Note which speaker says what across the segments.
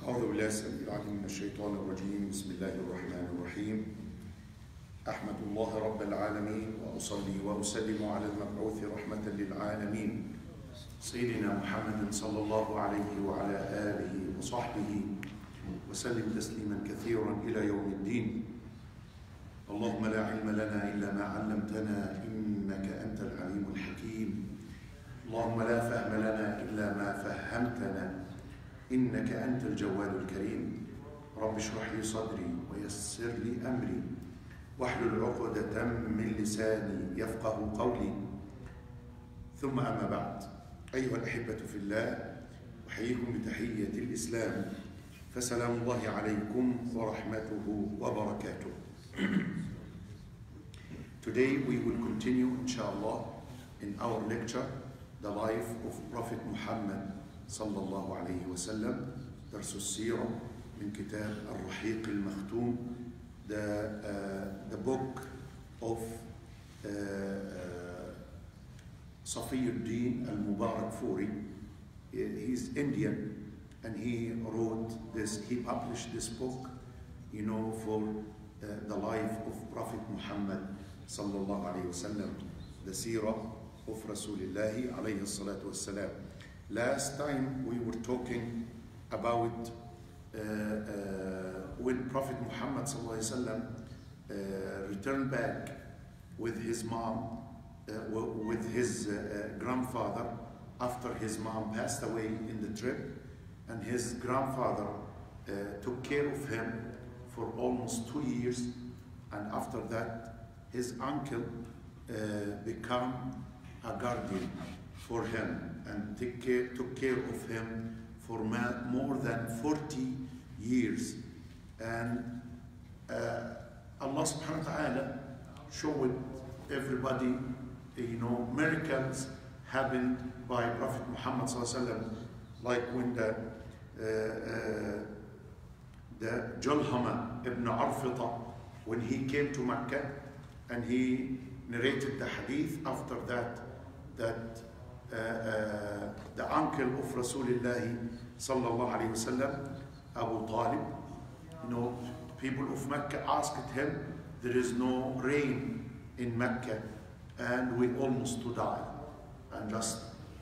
Speaker 1: أعوذ بالله السميع العليم من الشيطان الرجيم. بسم الله الرحمن الرحيم. أحمد الله رب العالمين وأصلي وأسلم على المبعوث رحمة للعالمين سيدنا محمد صلى الله عليه وعلى آله وصحبه وسلم تسليما كثيرا إلى يوم الدين. اللهم لا علم لنا إلا ما علمتنا إنك أنت العليم الحكيم. اللهم لا فهم لنا إلا ما فهمتنا إنك أنت الجواد الكريم. رب اشرح لي صدري ويسر لي أمري واحلل عقدة من لساني يفقه قولي. ثم أما بعد، أيها الأحبة في الله، أحييكم بتحية الإسلام، فسلام الله عليكم ورحمته وبركاته. Today we will continue, inshallah, in our lecture, the life of Prophet Muhammad sallallahu alayhi wa sallam, درس السيرة من كتاب الرحيق المختوم, the book of Safiyuddin al-Mubarakfuri. He's Indian and he wrote this, he published this book, for the life of Prophet Muhammad sallallahu alayhi wa sallam, the seerah of Rasulullah alayhi salatu wassalam. Last time we were talking about when Prophet Muhammad sallallahu alayhi wa sallam returned back with his mom, with his grandfather, after his mom passed away in the trip, and his grandfather took care of him for almost 2 years, and after that his uncle became a guardian for him and took care of him for more than 40 years. And Allah subhanahu wa ta'ala showed everybody, miracles happened by Prophet Muhammad sallallahu alaihi wasallam, like when the Julhama ibn Arfita, when he came to Mecca and he narrated the hadith after that the uncle of Rasulullah sallallahu alayhi wasallam, Abu Talib, people of Mecca asked him, there is no rain in Mecca and we almost to die, and just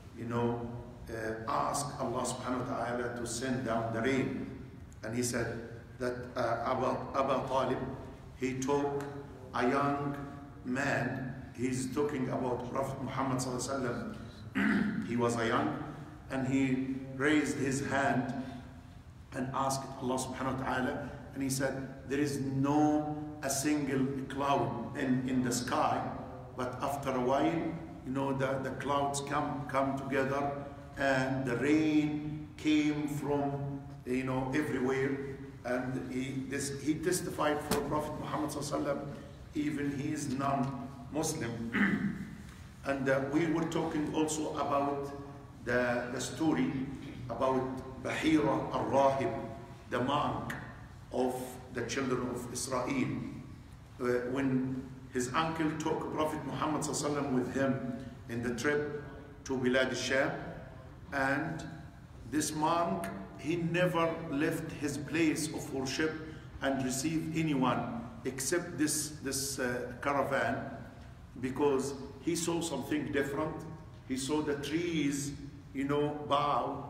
Speaker 1: ask Allah subhanahu wa ta'ala to send down the rain. And he said that Abu Talib, he took a young man, he's talking about Prophet Muhammad sallallahu alaihi wasallam. He was a young, and he raised his hand and asked Allah subhanahu wa ta'ala, and he said, there is no a single cloud in the sky, but after a while, the clouds come together and the rain came from everywhere. And he testified for Prophet Muhammad sallallahu alaihi wasallam, even he is non-Muslim. And we were talking also about the story about Bahira al-Rahib, the monk of the children of Israel, when his uncle took Prophet Muhammad sallallahu alaihi wasallam with him in the trip to Bilad al-Sham, and this monk, he never left his place of worship and received anyone except this caravan, because he saw something different. He saw the trees, bow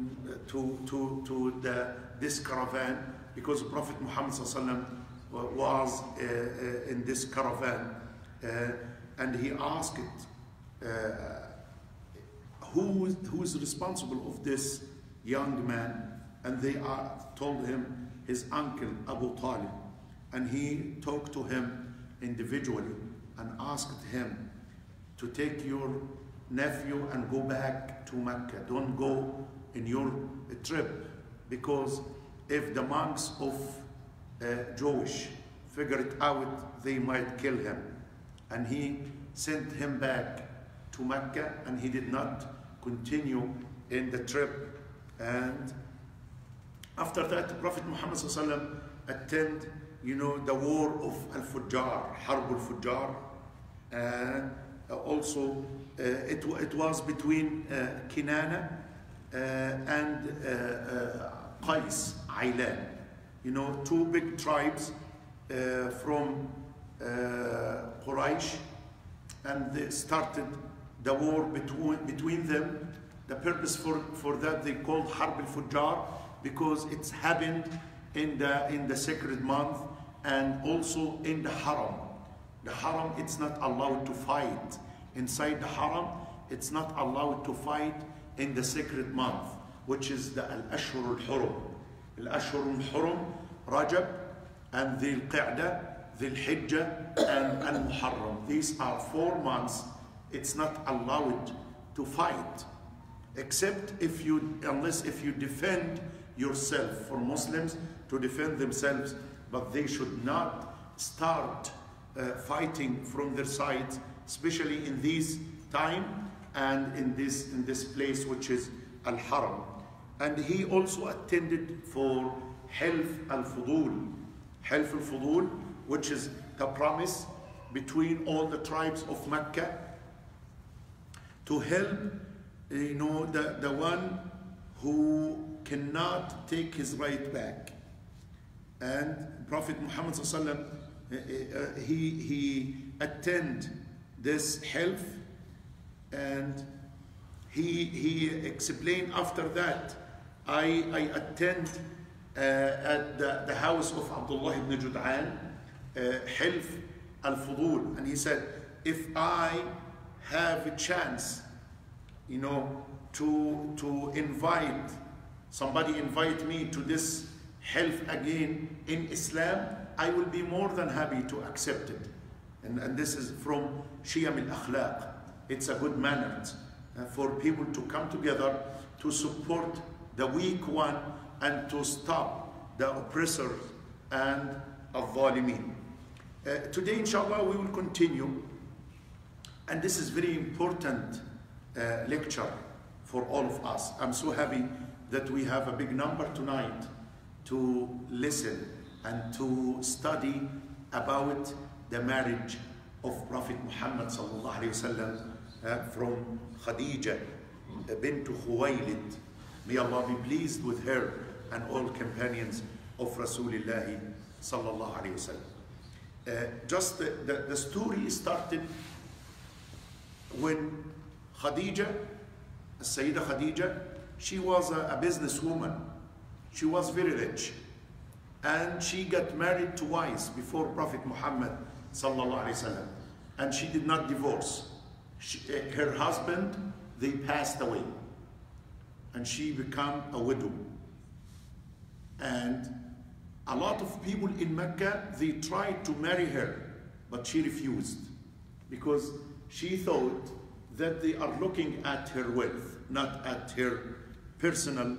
Speaker 1: to this caravan, because Prophet Muhammad sallallahu alaihi wasallam was in this caravan, and he asked who is responsible of this young man, and they told him his uncle Abu Talib, and he talked to him individually and asked him to take your nephew and go back to Mecca. Don't go in your trip, because if the monks of Jewish figure it out, they might kill him. And he sent him back to Mecca, and he did not continue in the trip. And after that, Prophet Muhammad sallallahu alaihi wasallam attended, the war of Al-Fujjar, Harb al-Fujjar, and also it was between Kinana and Qais, Aylan. You know, two big tribes from Quraysh, and they started the war between them. The purpose for that they called Harb al-Fujjar, because it's happened in the sacred month and also in the Haram. The Haram, it's not allowed to fight. Inside the Haram, it's not allowed to fight in the sacred month, which is the Al-Ashhur al-Hurum. Al-Ashhur al-Hurum, Rajab and Dhul Qa'dah, Dhul Hijjah and Al-Muharram. These are 4 months. It's not allowed to fight, except unless if you defend yourself, for Muslims to defend themselves, but they should not start fighting from their sides, especially in this time and in this place which is Al-Haram. And he also attended for Hilf al-Fudul. Hilf al-Fudul, which is the promise between all the tribes of Mecca to help, you know, the one who cannot take his right back. And Prophet Muhammad sallallahu alaihi wasallam, he attend this health, and he explained after that, I attend at the house of Abdullah ibn Jud'an, Hilf al-Fudul, and he said, if I have a chance, you know, to invite me to this health again in Islam, I will be more than happy to accept it. And this is from Shiyam al-Akhlaq. It's a good manner for people to come together to support the weak one and to stop the oppressors and al-Zalimin. Today, inshallah, we will continue. And this is very important lecture for all of us. I'm so happy that we have a big number tonight to listen and to study about the marriage of Prophet Muhammad sallallahu alaihi wasallam from Khadija bint Khuwaylid. May Allah be pleased with her and all companions of Rasulullah sallallahu alaihi wasallam. Just the story started when Khadija, Sayyidah Khadija, she was a businesswoman. She was very rich, and she got married twice before Prophet Muhammad sallallahu alaihi wasallam, and she did not divorce. Her husband, they passed away, and she became a widow. And a lot of people in Mecca, they tried to marry her, but she refused, because she thought that they are looking at her wealth, not at her personal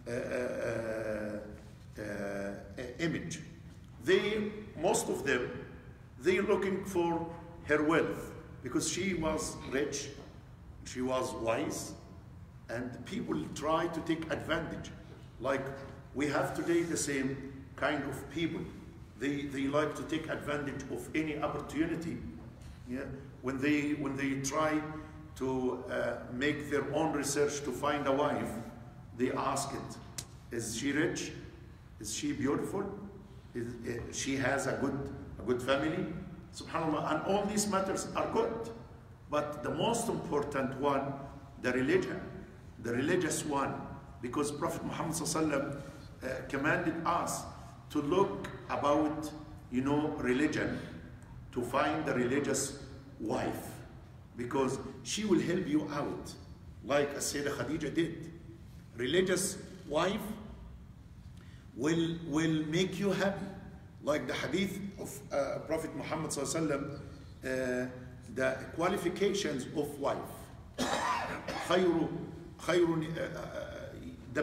Speaker 1: image. Most of them, they're looking for her wealth, because she was rich, she was wise, and people try to take advantage. Like we have today the same kind of people. They like to take advantage of any opportunity. Yeah? When they try to make their own research to find a wife, they ask it, is she rich? Is she beautiful? She has a good family? SubhanAllah, and all these matters are good. But the most important one, the religion, the religious one, because Prophet Muhammad sallallahu commanded us to look about, you know, religion, to find the religious wife, because she will help you out, like Sayyidah Khadija did. Religious wife will make you happy, like the hadith of Prophet Muhammad sallallahu the qualifications of wife. The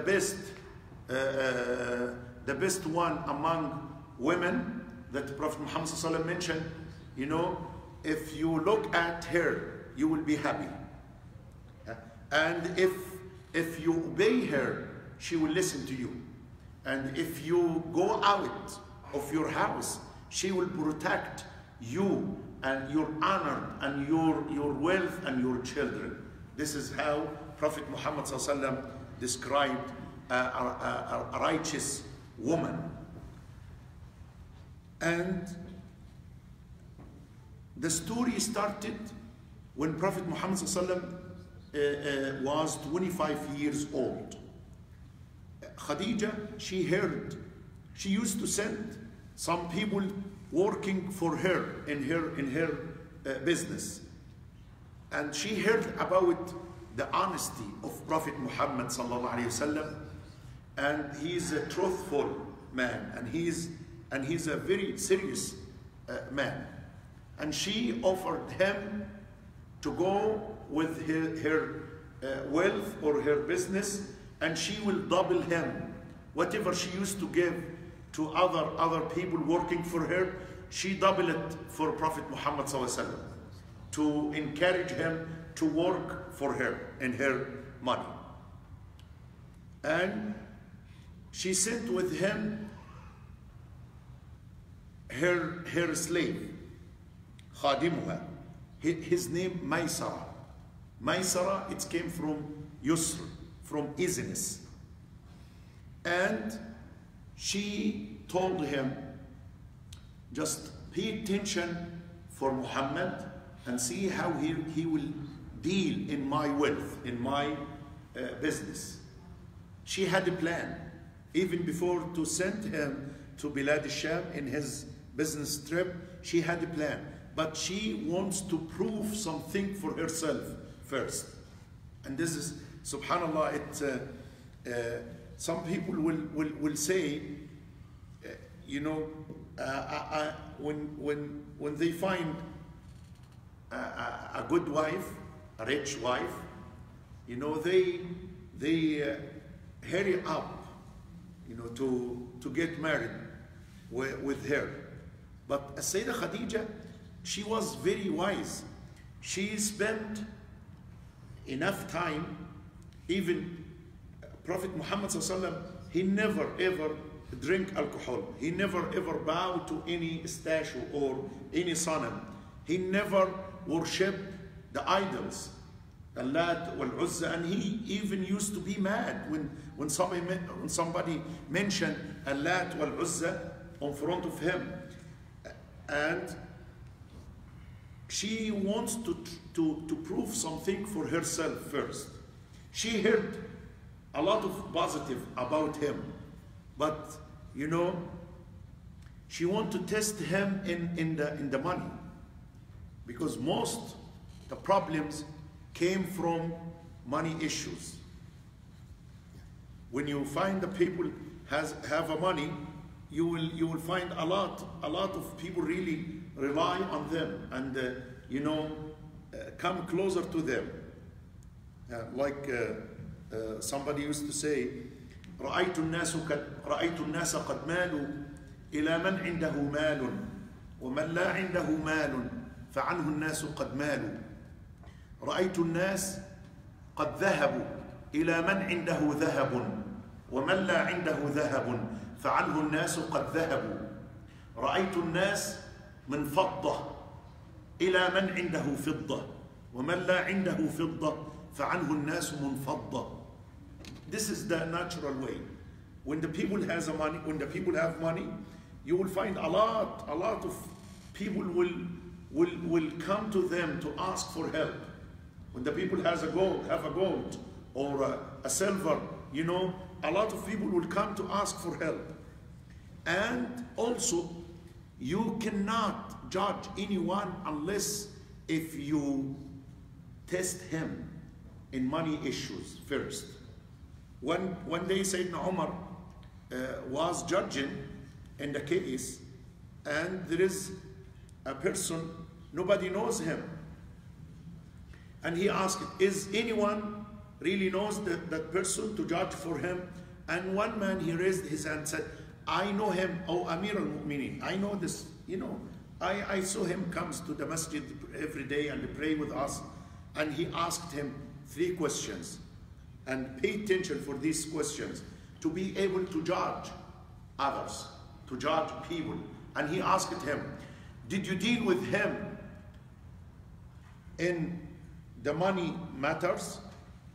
Speaker 1: best one among women that Prophet Muhammad sallallahu mentioned, you know, if you look at her, you will be happy. And if you obey her, she will listen to you. And if you go out of your house, she will protect you and your honor and your wealth and your children. This is how Prophet Muhammad sallallahu described a righteous woman. And the story started when Prophet Muhammad was 25 years old. Khadija, she heard, she used to send some people working for her in her business. And she heard about the honesty of Prophet Muhammad sallallahu alaihi wasallam, and he's a truthful man, and he's a very serious man. And she offered him to go with her wealth or her business, and she will double him. Whatever she used to give to other people working for her, she doubled it for Prophet Muhammad sallallahu alaihi wasallam, to encourage him to work for her and her money. And she sent with him her slave, khadimuha. His name Maysara. Maysara, it came from Yusr, from easiness. And she told him, just pay attention for Muhammad and see how he will deal in my wealth, in my business. She had a plan, even before to send him to Bilad al-Sham in his business trip. She had a plan, but she wants to prove something for herself first. And this is, subhanallah, some people will say, when they find a good wife, a rich wife, they hurry up, to get married with her. But Sayyidah Khadija, she was very wise. She spent enough time. Even Prophet Muhammad sallallahu alaihi wasallam, he never ever drink alcohol. He never ever bowed to any statue or any sanam. He never worshipped the idols, Al-Lat wal-Uzza, and he even used to be mad when somebody mentioned Al-Lat wal-Uzza in front of him. And she wants to prove something for herself first. She heard a lot of positive about him, but she wants to test him in the money, because most the problems came from money issues. When you find the people have a money, you will find a lot of people really rely on them and come closer to them. Somebody used to say, رأيت الناس قد مالوا إلى من عنده مال ومن لا عنده مال فعنه الناس قد مالوا. رأيت الناس قد ذهبوا إلى من عنده ذهب ومن لا عنده ذهب فعنه الناس قد ذهبوا. رأيت الناس من فضة إلى من عنده فضة ومن لا عنده فضة فعنه الناس منفضة. This is the natural way. When the people have money, you will find a lot of people will come to them to ask for help. When the people have a gold or a silver, a lot of people will come to ask for help. And also, you cannot judge anyone unless if you test him in money issues first. One day Sayyidina Umar was judging in the case, and there is a person, nobody knows him. And he asked, is anyone really knows that person to judge for him? And one man, he raised his hand and said, I know him, oh Amir al-Mu'minin, I know this, I saw him comes to the masjid every day and pray with us. And he asked him 3 questions. And pay attention for these questions to be able to judge others, to judge people. And he asked him, did you deal with him in the money matters?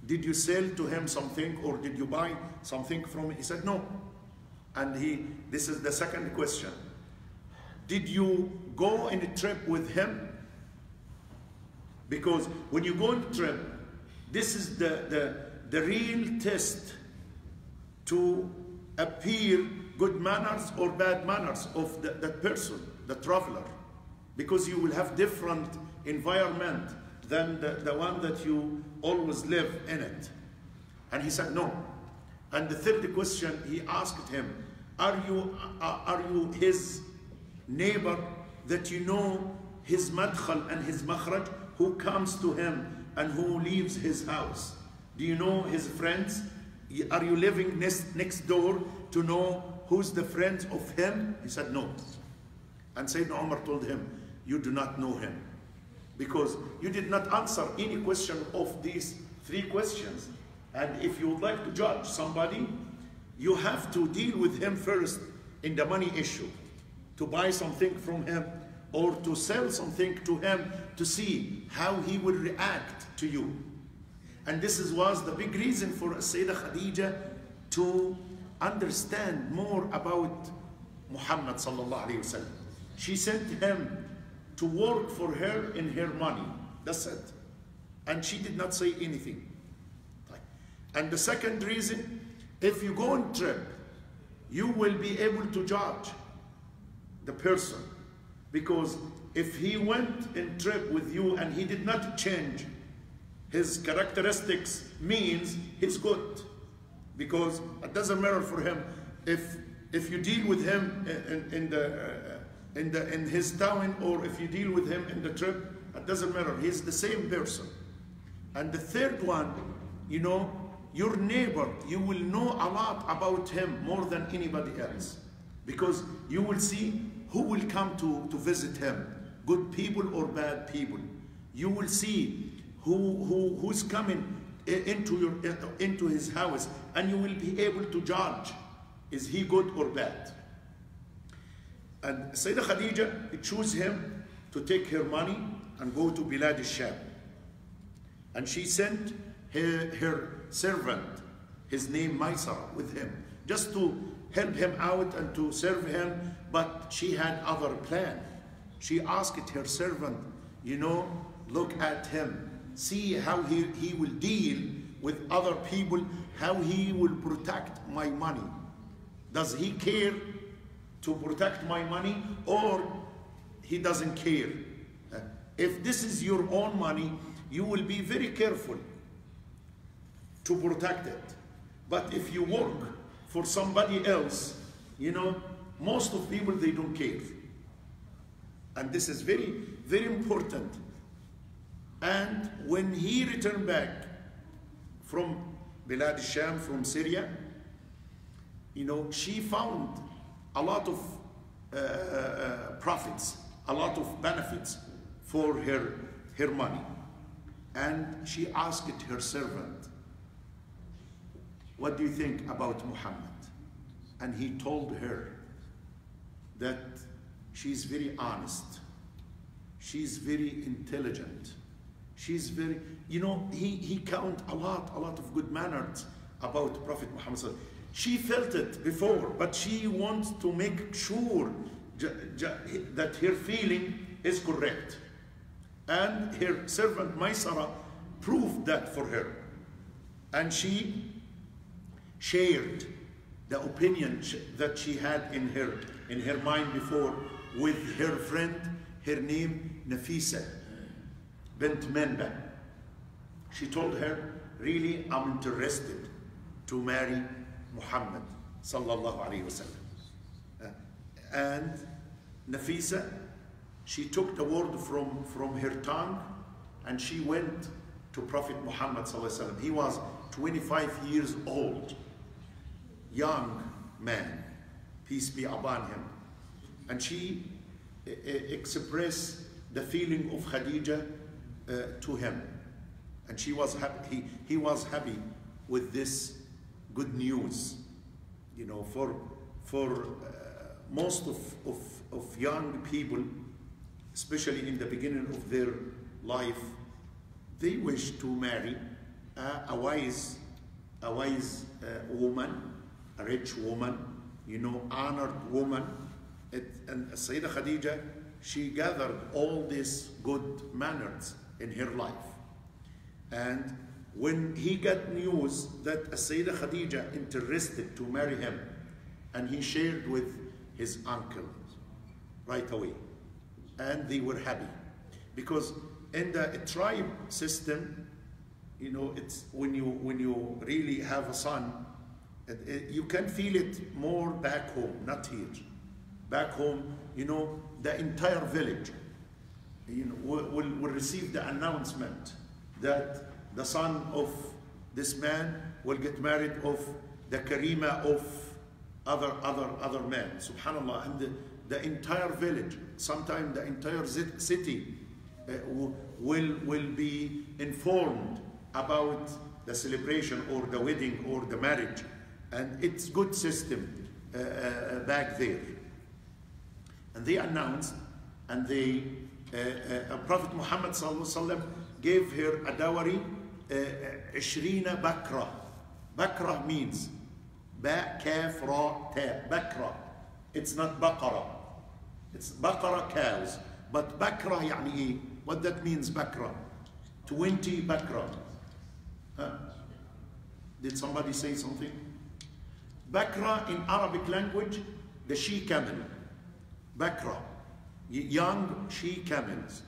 Speaker 1: did you sell to him something or did you buy something from him? He said, no. And this is the second question. Did you go on a trip with him? Because when you go on a trip, this is the real test to appear good manners or bad manners of that person, the traveler. Because you will have different environment than the one that you always live in it. And he said no. And the third question he asked him, are you his neighbor that you know his madkhal and his makhraj, who comes to him and who leaves his house? Do you know his friends? Are you living next door to know who's the friends of him? He said no. And Sayyidina Umar told him, you do not know him, because you did not answer any question of these three questions. And if you would like to judge somebody, you have to deal with him first in the money issue, to buy something from him or to sell something to him, to see how he will react to you. And this was the big reason for Sayyidah Khadija to understand more about Muhammad sallallahu alaihi wasallam. She sent him to work for her in her money. That's it. And she did not say anything. And the second reason, if you go on trip, you will be able to judge the person. Because if he went in trip with you and he did not change his characteristics, means he's good. Because it doesn't matter for him if you deal with him in his town, or if you deal with him in the trip, it doesn't matter. He's the same person. And the third one, you know, your neighbor, you will know a lot about him more than anybody else, because you will see who will come to visit him, good people or bad people. You will see who's coming into his house, and you will be able to judge, is he good or bad. And Sayyidah Khadija chose him to take her money and go to Bilad al-Sham. And she sent her servant, his name Maysara, with him, just to help him out and to serve him. But she had other plan. She asked her servant, you know, look at him, see how he will deal with other people, how he will protect my money. Does he care to protect my money, or he doesn't care? If this is your own money, you will be very careful to protect it. But if you work for somebody else, you know, most of people, they don't care. And this is very, very important. And when he returned back from Bilad al-Sham, from Syria, you know, she found a lot of profits, a lot of benefits for her money. And she asked her servant, what do you think about Muhammad? And he told her that she's very honest, she's very intelligent, she's very, you know, he count a lot of good manners about Prophet Muhammad. She felt it before, but she wants to make sure that her feeling is correct. And her servant Maysara proved that for her. And she shared the opinion that she had in her mind before with her friend, her name Nafisa bint Manba. She told her, really, I'm interested to marry Muhammad sallallahu alaihi wasallam. And Nafisa, she took the word from her tongue, and she went to Prophet Muhammad sallallahu alaihi wasallam. He was 25 years old, young man, peace be upon him. And she expressed the feeling of Khadija to him. And she was happy, he was happy with this good news. You know, for most of young people, especially in the beginning of their life, they wish to marry a wise woman, a rich woman, you know, honored woman. And Sayyidah Khadija, she gathered all these good manners in her life. And when he got news that Sayyidah Khadija interested to marry him, and he shared with his uncle right away, and they were happy, because in the tribe system, you know, it's when you really have a son, you can feel it more back home, not here. Back home, you know, the entire village, you know, will receive the announcement that the son of this man will get married of the Karima of other men. Subhanallah. And the entire village, sometimes the entire city will be informed about the celebration or the wedding or the marriage. And it's good system back there. And they announced, and Prophet Muhammad ﷺ gave her a dowry, 20 bakra. Bakra means ba, kaf, ra, ta. Bakra. It's not baqara. It's baqara, cows. But bakra يعني what that means, bakra? 20 bakra. Huh? Did somebody say something? Bakra in Arabic language, the she camel. Bakra, young she camels.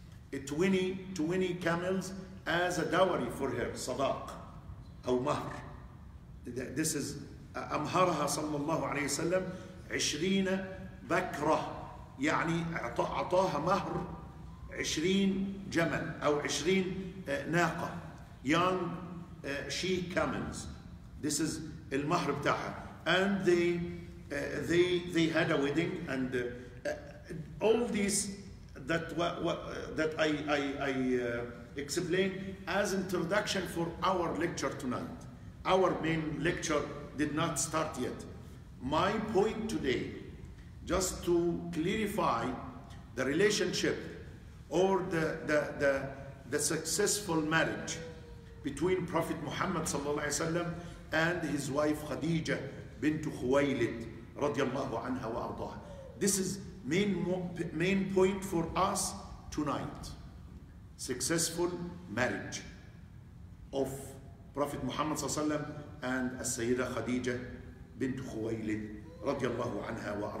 Speaker 1: 20 camels as a dowry for her, sadaq, or mahr. This is أمهرها صلى الله عليه وسلم 20 بكرة، يعني أعطاها مهر 20 جمل أو 20 ناقة، young she camels. This is المهر بتاعها. And they had a wedding, and all these that I explained as introduction for our lecture tonight. Our main lecture did not start yet. My point today, just to clarify the relationship or the successful marriage between Prophet Muhammad sallallahu alaihi wasallam and his wife Khadija bint Khuwaylid radiyallahu anha wa ardaha. This is main point for us tonight. Successful marriage of Prophet Muhammad sallallahu alaihi wasallam and As-Sayyida Khadija bint Khuwaylid radiyallahu anha wa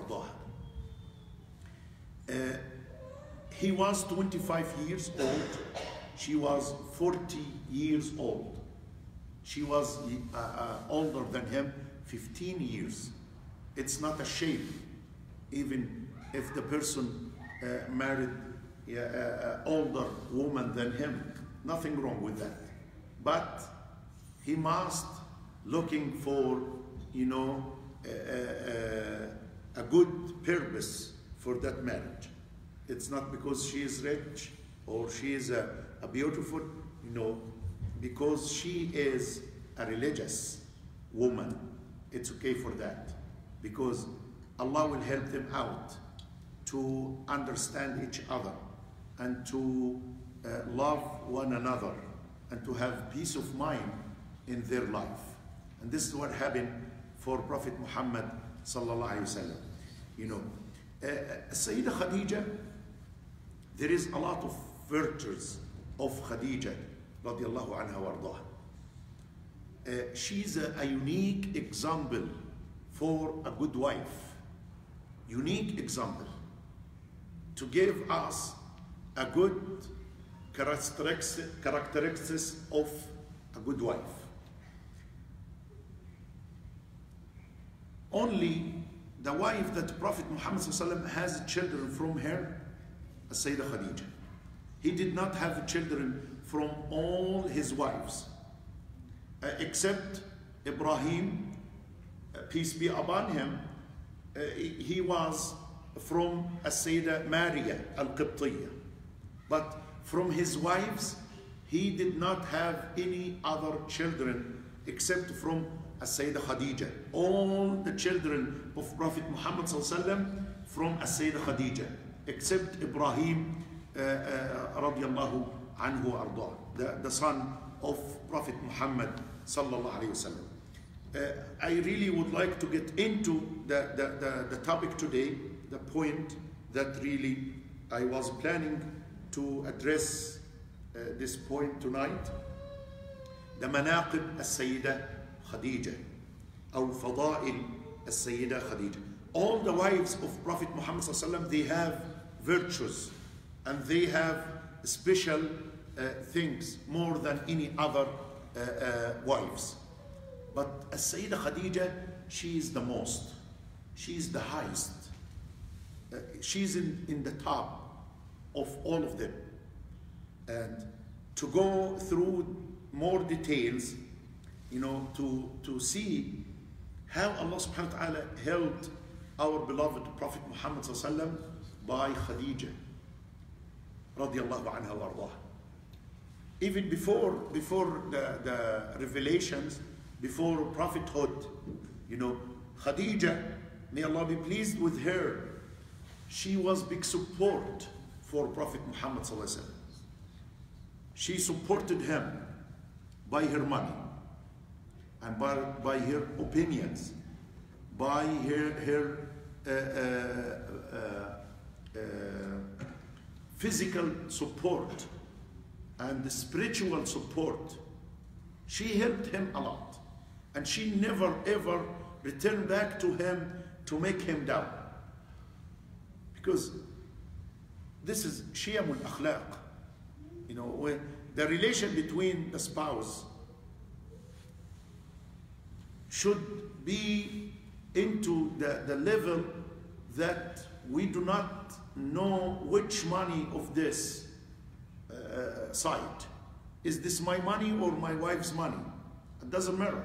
Speaker 1: ardaha. He was 25 years old. She was 40 years old. She was older than him 15 years. It's not a shame, even if the person married an older woman than him. Nothing wrong with that. But he must looking for, you know, a good purpose for that marriage. It's not because she is rich or she is a beautiful, you know, because she is a religious woman. It's okay for that, because Allah will help them out to understand each other and to love one another and to have peace of mind in their life. And this is what happened for Prophet Muhammad sallallahu alaihi wasallam. You know, Sayyidah Khadija, there is a lot of virtues of Khadija radiallahu anha wa ardaha. She's a unique example for a good wife. Unique example to give us a good characteristics of a good wife. Only the wife that Prophet Muhammad has children from her, Sayyidah Khadija. He did not have children from all his wives, except Ibrahim, peace be upon him. He was from Sayyidah Maria al-Qibtiyya. But from his wives, he did not have any other children except from Sayyidah Khadija. All the children of Prophet Muhammad from Sayyidah Khadija, except Ibrahim radiallahu anhu arda, the son of Prophet Muhammad sallallahu alaihi wasallam. I really would like to get into the topic today, the point that really I was planning to address this point tonight. The مناقب السيدة خديجة أو فضائل السيدة خديجة. All the wives of Prophet Muhammad sallallahu alaihi wasallam, they have virtues and they have special things more than any other wives. But As-Sayyida Khadija, she is the most, she is the highest, she's in the top of all of them. And to go through more details, you know, to see how Allah subhanahu wa ta'ala held our beloved Prophet Muhammad sallallahu alaihi wasallam by Khadija radiyallahu anha wa ardaha. Even before the revelations, before prophethood, you know, Khadija, may Allah be pleased with her, she was big support for Prophet Muhammad sallallahu alaihi wasallam. She supported him by her money and by her opinions, by her physical support and the spiritual support. She helped him a lot, and she never ever returned back to him to make him down, because this is shiyam al-akhlaq. You know, when the relation between the spouse should be into the level that we do not know which money of this side. Is this my money or my wife's money? It doesn't matter.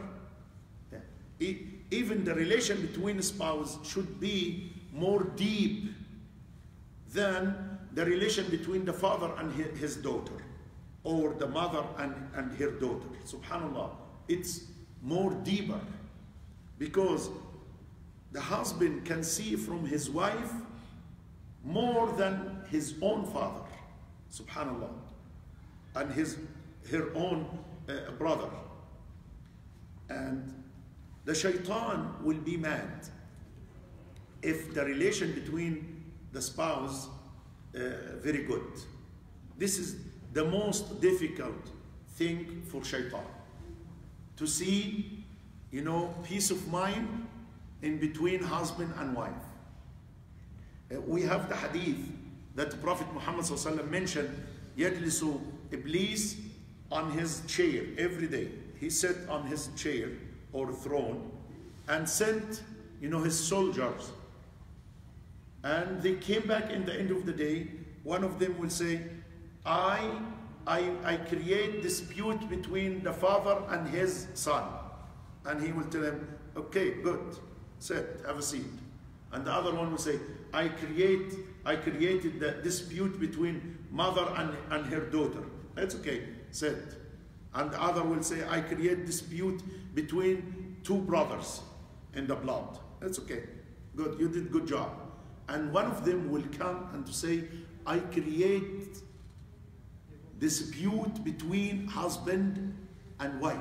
Speaker 1: Even the relation between spouse should be more deep than the relation between the father and his daughter, or the mother and her daughter. Subhanallah, it's more deeper, because the husband can see from his wife more than his own father, subhanallah, and her own brother. And the shaitan will be mad if the relation between the spouse very good. This is the most difficult thing for shaitan, to see, you know, peace of mind in between husband and wife. We have the hadith that Prophet Muhammad sallallahu alaihi wasallam mentioned, يجلس Iblis on his chair every day. He sat on his chair or throne and sent, you know, his soldiers, and they came back in the end of the day. One of them will say, I create dispute between the father and his son. And he will tell him, okay, good, sit, have a seat. And the other one will say, I created the dispute between mother and her daughter. That's okay, sit. And the other will say, I create dispute between two brothers in the blood. That's okay, good, you did good job. And one of them will come and to say, I create dispute between husband and wife.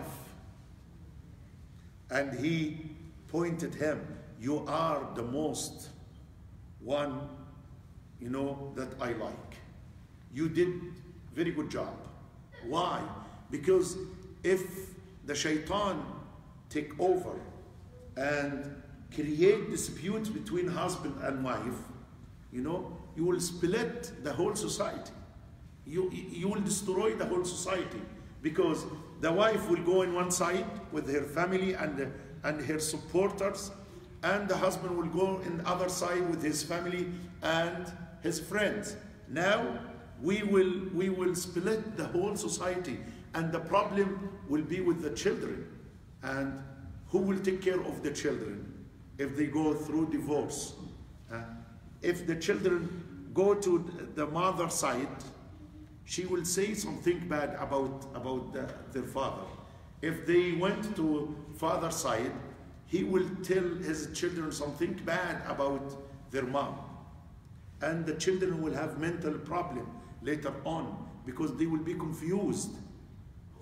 Speaker 1: And he pointed him, you are the most one, you know, that I like. You did very good job. Why? Because if the shaitan take over and create disputes between husband and wife, you know, you will split the whole society. You will destroy the whole society, because the wife will go in one side with her family and her supporters, and the husband will go in the other side with his family and his friends. Now we will split the whole society, and the problem will be with the children. And who will take care of the children if they go through divorce? If the children go to the mother's side, she will say something bad about their father. If they went to father's side, he will tell his children something bad about their mom. And the children will have mental problem later on, because they will be confused. Oh,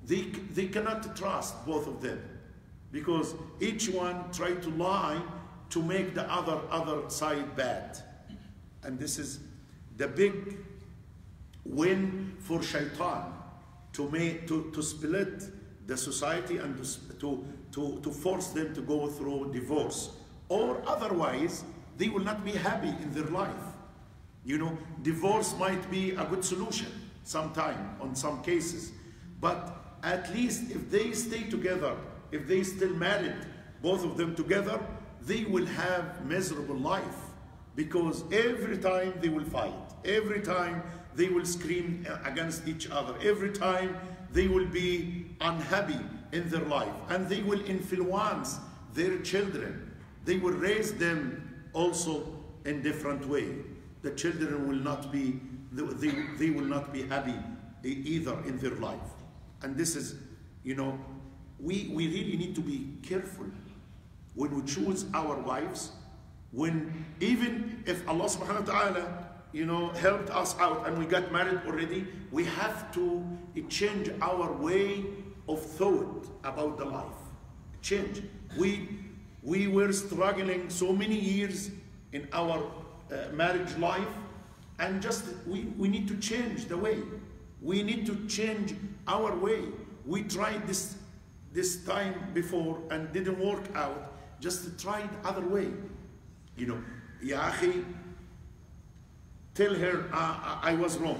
Speaker 1: they cannot trust both of them, because each one tried to lie to make the other side bad. And this is the big win for shaitan, to split the society and to force them to go through divorce. Or otherwise, they will not be happy in their life. You know, divorce might be a good solution sometime, on some cases. But at least if they stay together, if they still married, both of them together, they will have miserable life. Because every time they will fight, every time they will scream against each other, every time they will be unhappy in their life, and they will influence their children. They will raise them also in different way. The children will not be, they will not be happy either in their life. And this is, you know, we really need to be careful when we choose our wives. When, even if Allah subhanahu wa ta'ala, you know, helped us out and we got married already, we have to change our way of thought about the life. Change. We were struggling so many years in our marriage life, and just we need to change the way. We need to change our way. We tried this time before and didn't work out. Just try the other way. You know, Ya akhi, tell her I was wrong.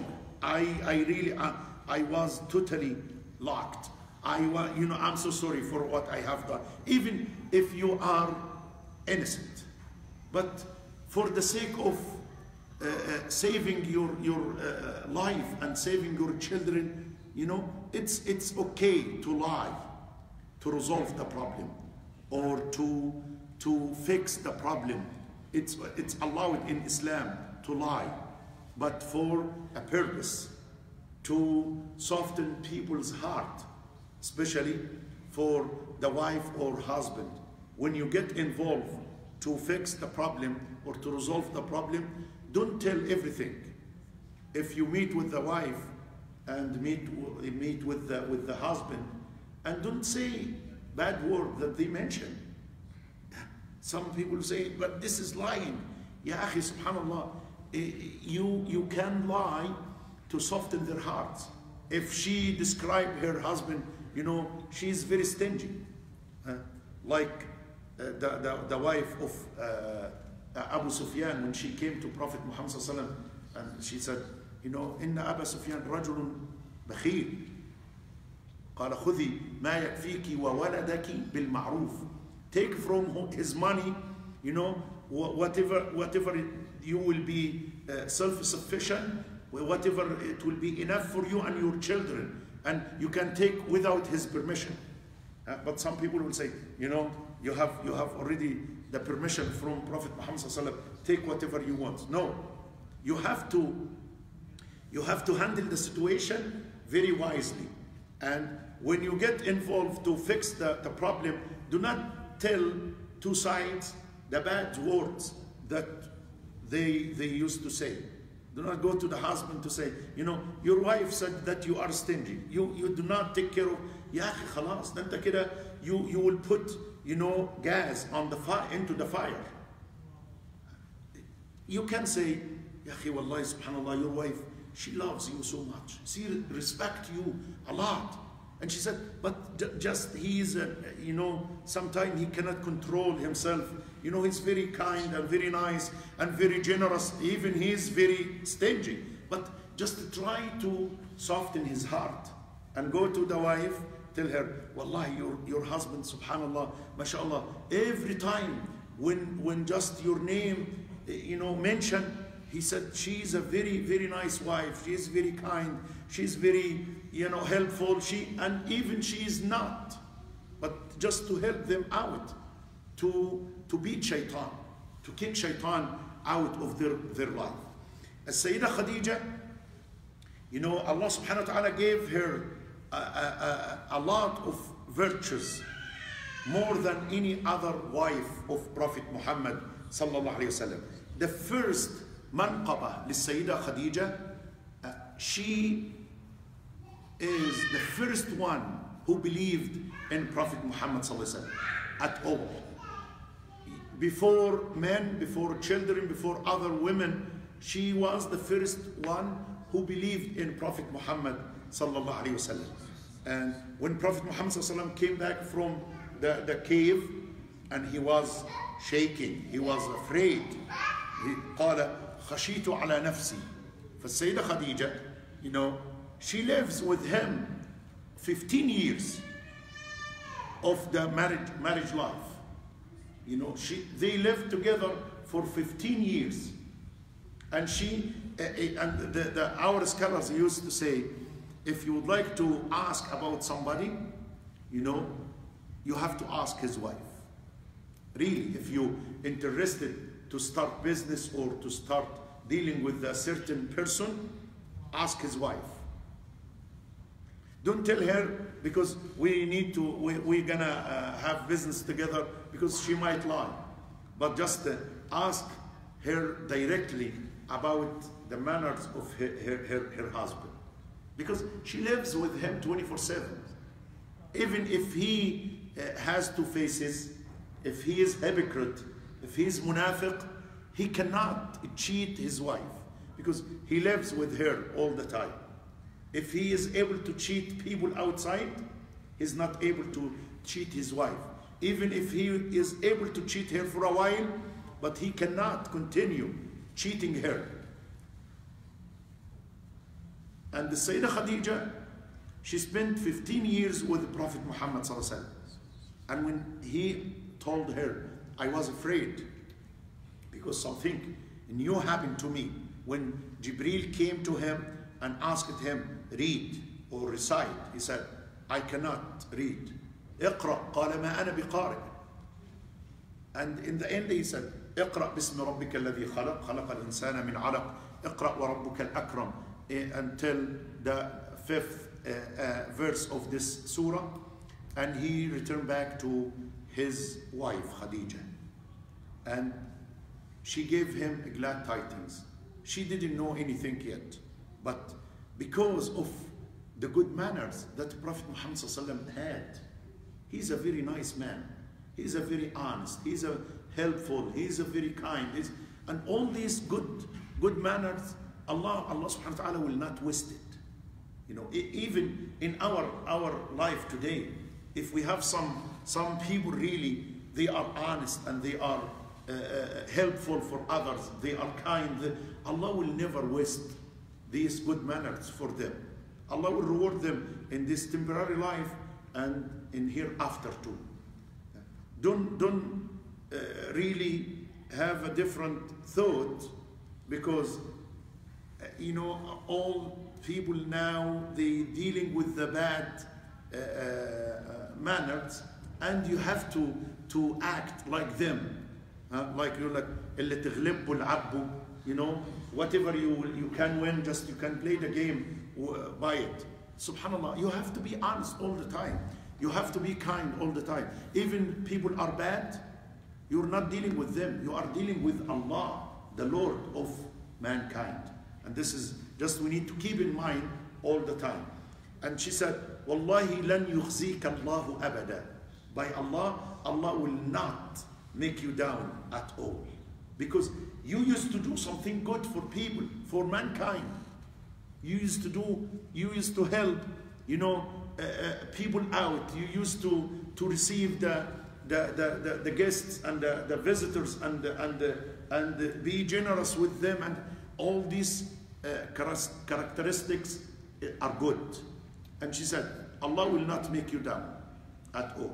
Speaker 1: I was totally locked. You know, I'm so sorry for what I have done. Even if you are innocent, but for the sake of saving your life and saving your children, you know, it's okay to lie, to resolve the problem, or to fix the problem. It's allowed in Islam to lie, but for a purpose, to soften people's heart, especially for the wife or husband. When you get involved to fix the problem or to resolve the problem, don't tell everything. If you meet with the wife and meet with the husband, and don't say bad word that they mentioned. Some people say, but this is lying. Ya akhi, subhanallah, you can lie to soften their hearts. If she described her husband, you know, she's very stingy. Like the wife of Abu Sufyan, when she came to Prophet Muhammad sallallahu alaihi wasallam, and she said, you know, Inna Abu Sufyan rajulun bakhil. قال خذي ما يكفيك وولدك بالمعروف. Take from his money, you know, whatever you will be self-sufficient, whatever it will be enough for you and your children, and you can take without his permission. But some people will say, you know, you have already the permission from Prophet Muhammad sallallahu alaihi wasallam. Take whatever you want. No, you have to handle the situation very wisely. And when you get involved to fix the problem, do not tell two sides the bad words that they used to say. Do not go to the husband to say, you know, your wife said that you are stingy. You do not take care of. Ya akhi, khalas, nanta kida, you will put, you know, gas on the fire, into the fire. You can say, Ya akhi, wallahi, subhanallah, your wife, she loves you so much. She respects you a lot. And she said, but just he's, you know, sometimes he cannot control himself. You know, he's very kind and very nice and very generous. Even he's very stingy. But just try to soften his heart and go to the wife, tell her, wallahi, your husband, subhanallah, mashallah, every time when just your name, you know, mentioned, he said, she's a very, very nice wife. She's very kind. She's very, you know, helpful. And even she is not. But just to help them out, to beat shaitan, to kick shaitan out of their life. As Sayyidah Khadija, you know, Allah subhanahu wa ta'ala gave her a lot of virtues, more than any other wife of Prophet Muhammad sallallahu alayhi wa sallam. The first manqaba للسيدة Khadija, she is the first one who believed in Prophet Muhammad sallallahu alaihi wasallam at all. Before men, before children, before other women, she was the first one who believed in Prophet Muhammad sallallahu alaihi wasallam. And when Prophet Muhammad sallallahu alaihi wasallam came back from the cave, and he was shaking, he was afraid. قال خشيت على نفسي. فالسيدة Khadija, you know, she lives with him 15 years of the marriage life. You know, they lived together for 15 years. And our scholars used to say, if you would like to ask about somebody, you know, you have to ask his wife. Really, if you're interested to start business or to start dealing with a certain person, ask his wife. Don't tell her because we're gonna have business together, because she might lie. But just ask her directly about the manners of her husband. Because she lives with him 24/7. Even if he has two faces, if he is hypocrite, if he is munafiq, he cannot cheat his wife, because he lives with her all the time. If he is able to cheat people outside, he's not able to cheat his wife. Even if he is able to cheat her for a while, but he cannot continue cheating her. And the Sayyidah Khadija, she spent 15 years with the Prophet Muhammad sallallahu alaihi wasallam. And when he told her, I was afraid because something new happened to me. When Jibreel came to him and asked him, read or recite, he said, I cannot read. اقرأ قال ما أنا بقارئ. And in the end he said, اقرأ باسم ربك الذي خلق خلق الإنسان من علق اقرأ وربك الأكرم, until the 5th verse of this surah. And he returned back to his wife Khadija, and she gave him glad tidings. She didn't know anything yet, but because of the good manners that Prophet Muhammad had, he's a very nice man, he's a very honest, he's a helpful, he's a very kind, and all these good manners, Allah subhanahu wa ta'ala will not waste it. You know, even in our life today, if we have some people really, they are honest and they are helpful for others, they are kind, Allah will never waste these good manners for them. Allah will reward them in this temporary life and in hereafter too. Don't really have a different thought, because you know, all people now, they dealing with the bad manners, and you have to act like them, like you're like اللي تغلبوا العبوا, you know, whatever you can win, just you can play the game by it. Subhanallah, you have to be honest all the time, you have to be kind all the time. Even people are bad, you're not dealing with them, you are dealing with Allah, the Lord of mankind. And this is just, we need to keep in mind all the time. And she said, Wallahi lan yukhzika Allahu abada. By Allah, Allah will not make you down at all. Because you used to do something good for people, for mankind. You used to help, you know, people out. You used to receive the guests and the visitors and be generous with them, and all these characteristics are good. And she said, Allah will not make you down at all.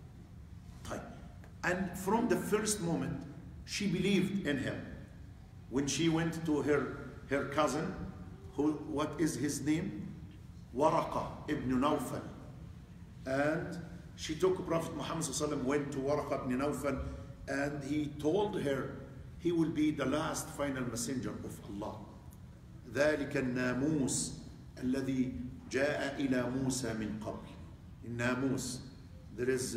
Speaker 1: And from the first moment, she believed in him. When she went to her cousin, what is his name? Waraqa ibn Nawfal. And she took Prophet Muhammad went to Waraqa ibn Nawfal, and he told her he will be the last final messenger of Allah. ذلك الناموس الذي جاء إلى موسى من قبل. الناموس, there is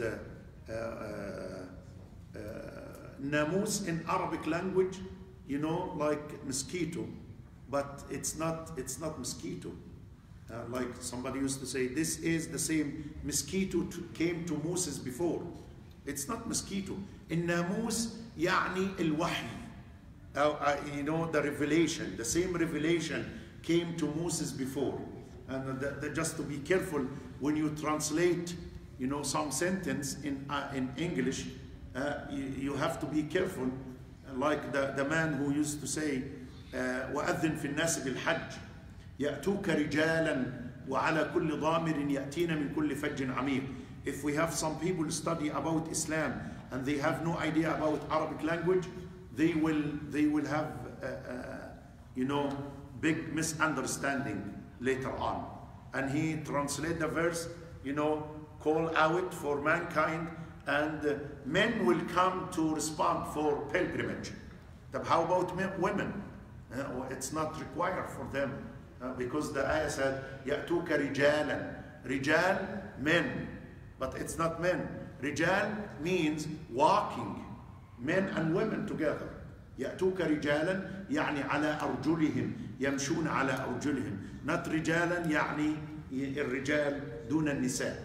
Speaker 1: namus in Arabic language, you know, like mosquito, but it's not mosquito. Like somebody used to say, this is the same mosquito came to Moses before. It's not mosquito. الناموس يعني الوحي. You know, the revelation, the same revelation came to Moses before. And just to be careful when you translate, you know, some sentence in English, you have to be careful. Like the man who used to say, وأذن في الناس بالحج يأتوك رجالا وعلى كل ضامر يأتين من كل فج عميق. If we have some people study about Islam and they have no idea about Arabic language, they will have you know, big misunderstanding later on. And he translate the verse, you know, call out for mankind, and men will come to respond for pilgrimage. How about women? It's not required for them because the ayah said يأتوك رجالا. Rijal, men, but it's not men. Rijal means walking, men and women together. يأتوك رجالا يعني على أرجلهم يمشون على أرجلهم. Not رجالا يعني الرجال دون النساء.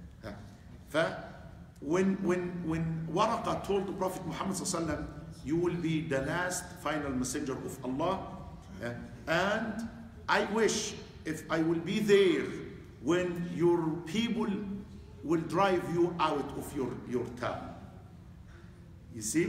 Speaker 1: When Waraqa told the Prophet Muhammad sallallahu alaihi wasallam, you will be the last final messenger of Allah, and I wish if I will be there when your people will drive you out of your town. You see?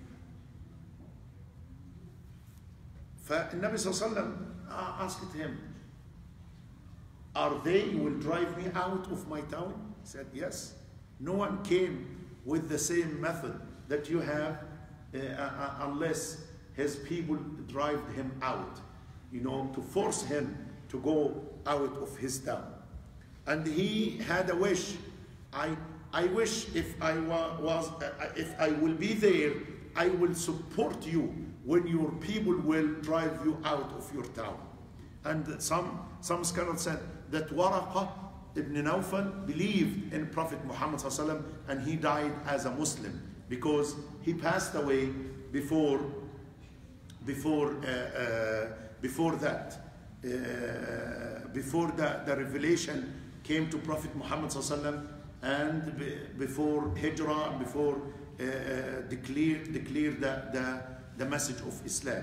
Speaker 1: فالنبي صلى الله عليه وسلم asked him, are they will drive me out of my town? He said, yes. No one came with the same method that you have unless his people drive him out, you know, to force him to go out of his town. And he had a wish. I wish if I will be there, I will support you when your people will drive you out of your town. And some scholars said that Waraqa ibn Nawfal believed in Prophet Muhammad sallallahu alaihi wasallam, and he died as a Muslim because he passed away before that. Before the revelation came to Prophet Muhammad sallallahu alaihi wasallam, and before Hijrah, before declare the message of Islam.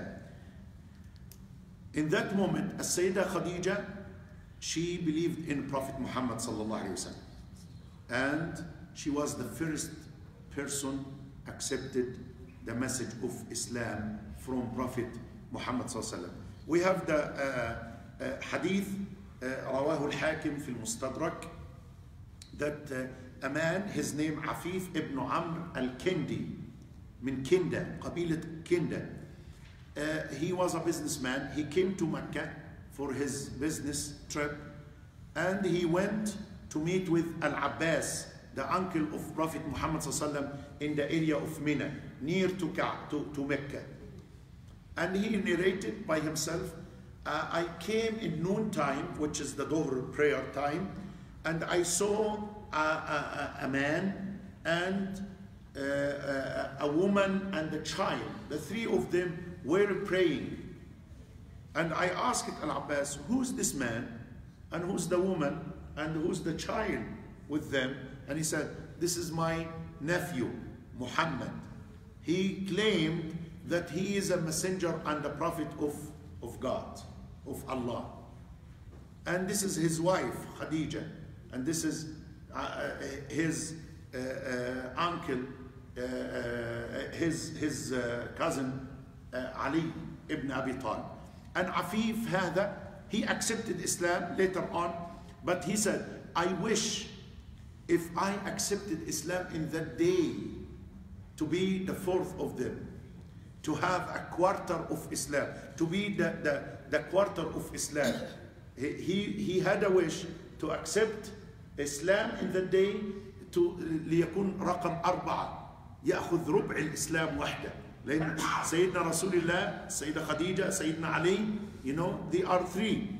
Speaker 1: In that moment, As-Sayyidah Khadija, she believed in Prophet Muhammad sallallahu alaihi wasallam, and she was the first person accepted the message of Islam from Prophet Muhammad sallallahu alaihi wasallam. We have the hadith رواه الحاكم في المستدرك that a man, his name Afif ibn Amr al-Kindi, min Kinda, قبيلة Kinda. He was a businessman. He came to Mecca for his business trip, and he went to meet with Al-Abbas, the uncle of Prophet Muhammad ﷺ, in the area of Mina, near to Mecca. And he narrated by himself, I came in noon time, which is the Dhuhr prayer time, and I saw a man and a woman and a child. The three of them were praying. And I asked Al-Abbas, who's this man? And who's the woman? And who's the child with them? And he said, this is my nephew, Muhammad. He claimed that he is a messenger and a prophet of God, of Allah. And this is his wife, Khadija. And this is his uncle, his cousin, Ali ibn Abi Talib. And Afif هذا, he accepted Islam later on, but he said, I wish if I accepted Islam in that day to be the fourth of them, to have a quarter of Islam, to be the quarter of Islam. He had a wish to accept Islam in the day to ليكون رقم 4 يأخذ ربع الإسلام وحده. لأن سيدنا رسول الله, سيدة خديجة, سيدنا علي, you know, they are 3.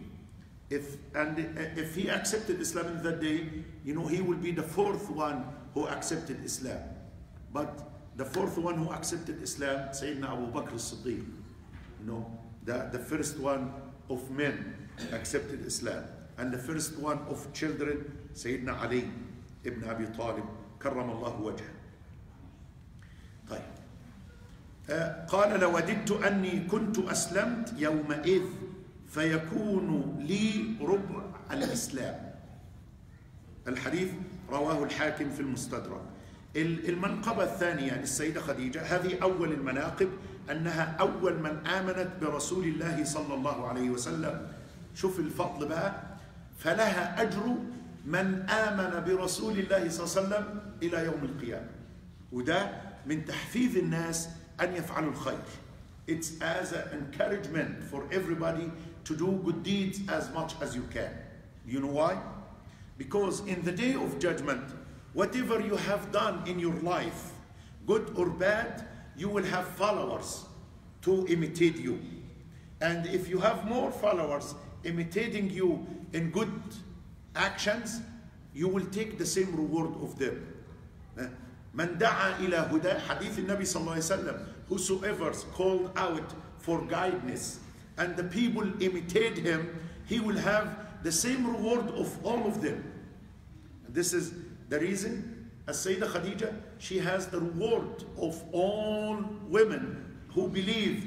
Speaker 1: If he accepted Islam in that day, you know, he will be the 4th one who accepted Islam. But the 4th one who accepted Islam, Sayyidina Abu Bakr as-Siddiq, you know, the first one of men accepted Islam. And the first one of children, Sayyidina Ali ibn Abi Talib, كرم الله وجهه. طيب. قال لوددت أني كنت أسلمت يومئذ فيكون لي ربع الإسلام. الحديث رواه الحاكم في المستدرك. المنقبة الثانية للسيدة خديجة، هذه أول المناقب، أنها أول من آمنت برسول الله صلى الله عليه وسلم. شوف الفضل بقى، فلها أجر من آمن برسول الله صلى الله عليه وسلم إلى يوم القيامة. وده من تحفيز الناس أن يفعلوا الخير. It's as an encouragement for everybody to do good deeds as much as you can. You know why? Because in the day of judgment, whatever you have done in your life, good or bad, you will have followers to imitate you. And if you have more followers imitating you in good actions, you will take the same reward of them. من دعا إلى هدى, حديث النبي صلى الله عليه وسلم, whosoever called out for guidance and the people imitate him, he will have the same reward of all of them. This is the reason As-Sayyidah Khadija, she has the reward of all women who believed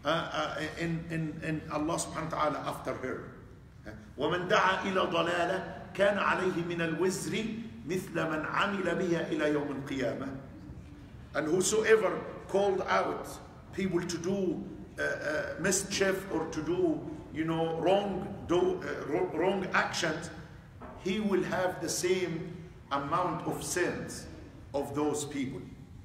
Speaker 1: in Allah subhanahu wa ta'ala after her. وَمَنْ دَعَا إِلَى ضَلَالَةٍ كَانَ عَلَيْهِ مِنَ الْوِزْرِ مِثْلَ مَنْ عَمِلَ بِهَا إِلَى يَوْمِ الْقِيَامَةِ. And whosoever called out people to do mischief or to do, wrong actions, he will have the same amount of sins of those people.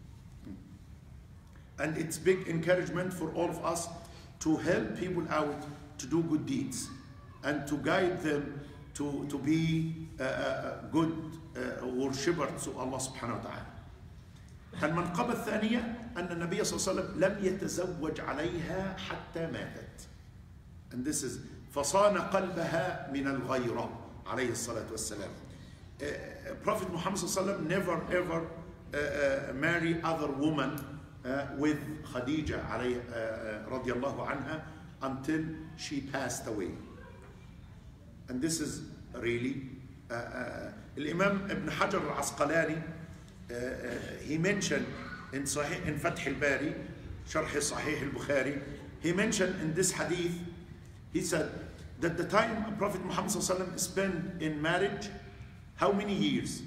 Speaker 1: And it's big encouragement for all of us to help people out to do good deeds and to guide them to be good worshippers to Allah subhanahu wa ta'ala. المنقبة الثانية أن النبي صلى الله عليه وسلم لم يتزوج عليها حتى ماتت. And this is فصان قلبها من الغيرة عليه الصلاة والسلام. Prophet Muhammad صلى الله عليه وسلم never ever marry other woman with Khadija رضي الله عنها until she passed away. And this is really الإمام ابن حجر العسقلاني he mentioned in Fath al-Bari, Sharh Sahih al-Bukhari, he mentioned in this hadith, he said that the time Prophet Muhammad spent in marriage, how many years?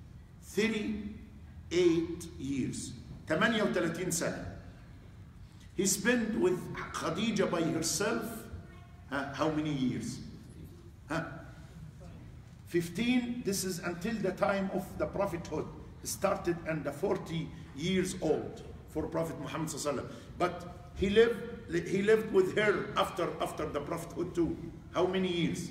Speaker 1: 38 years. 38 سنة. He spent with Khadija by herself, how many years? 15. This is until the time of the prophethood. Started and the 40 years old for Prophet Muhammad ﷺ. But he lived with her after the prophethood too. How many years?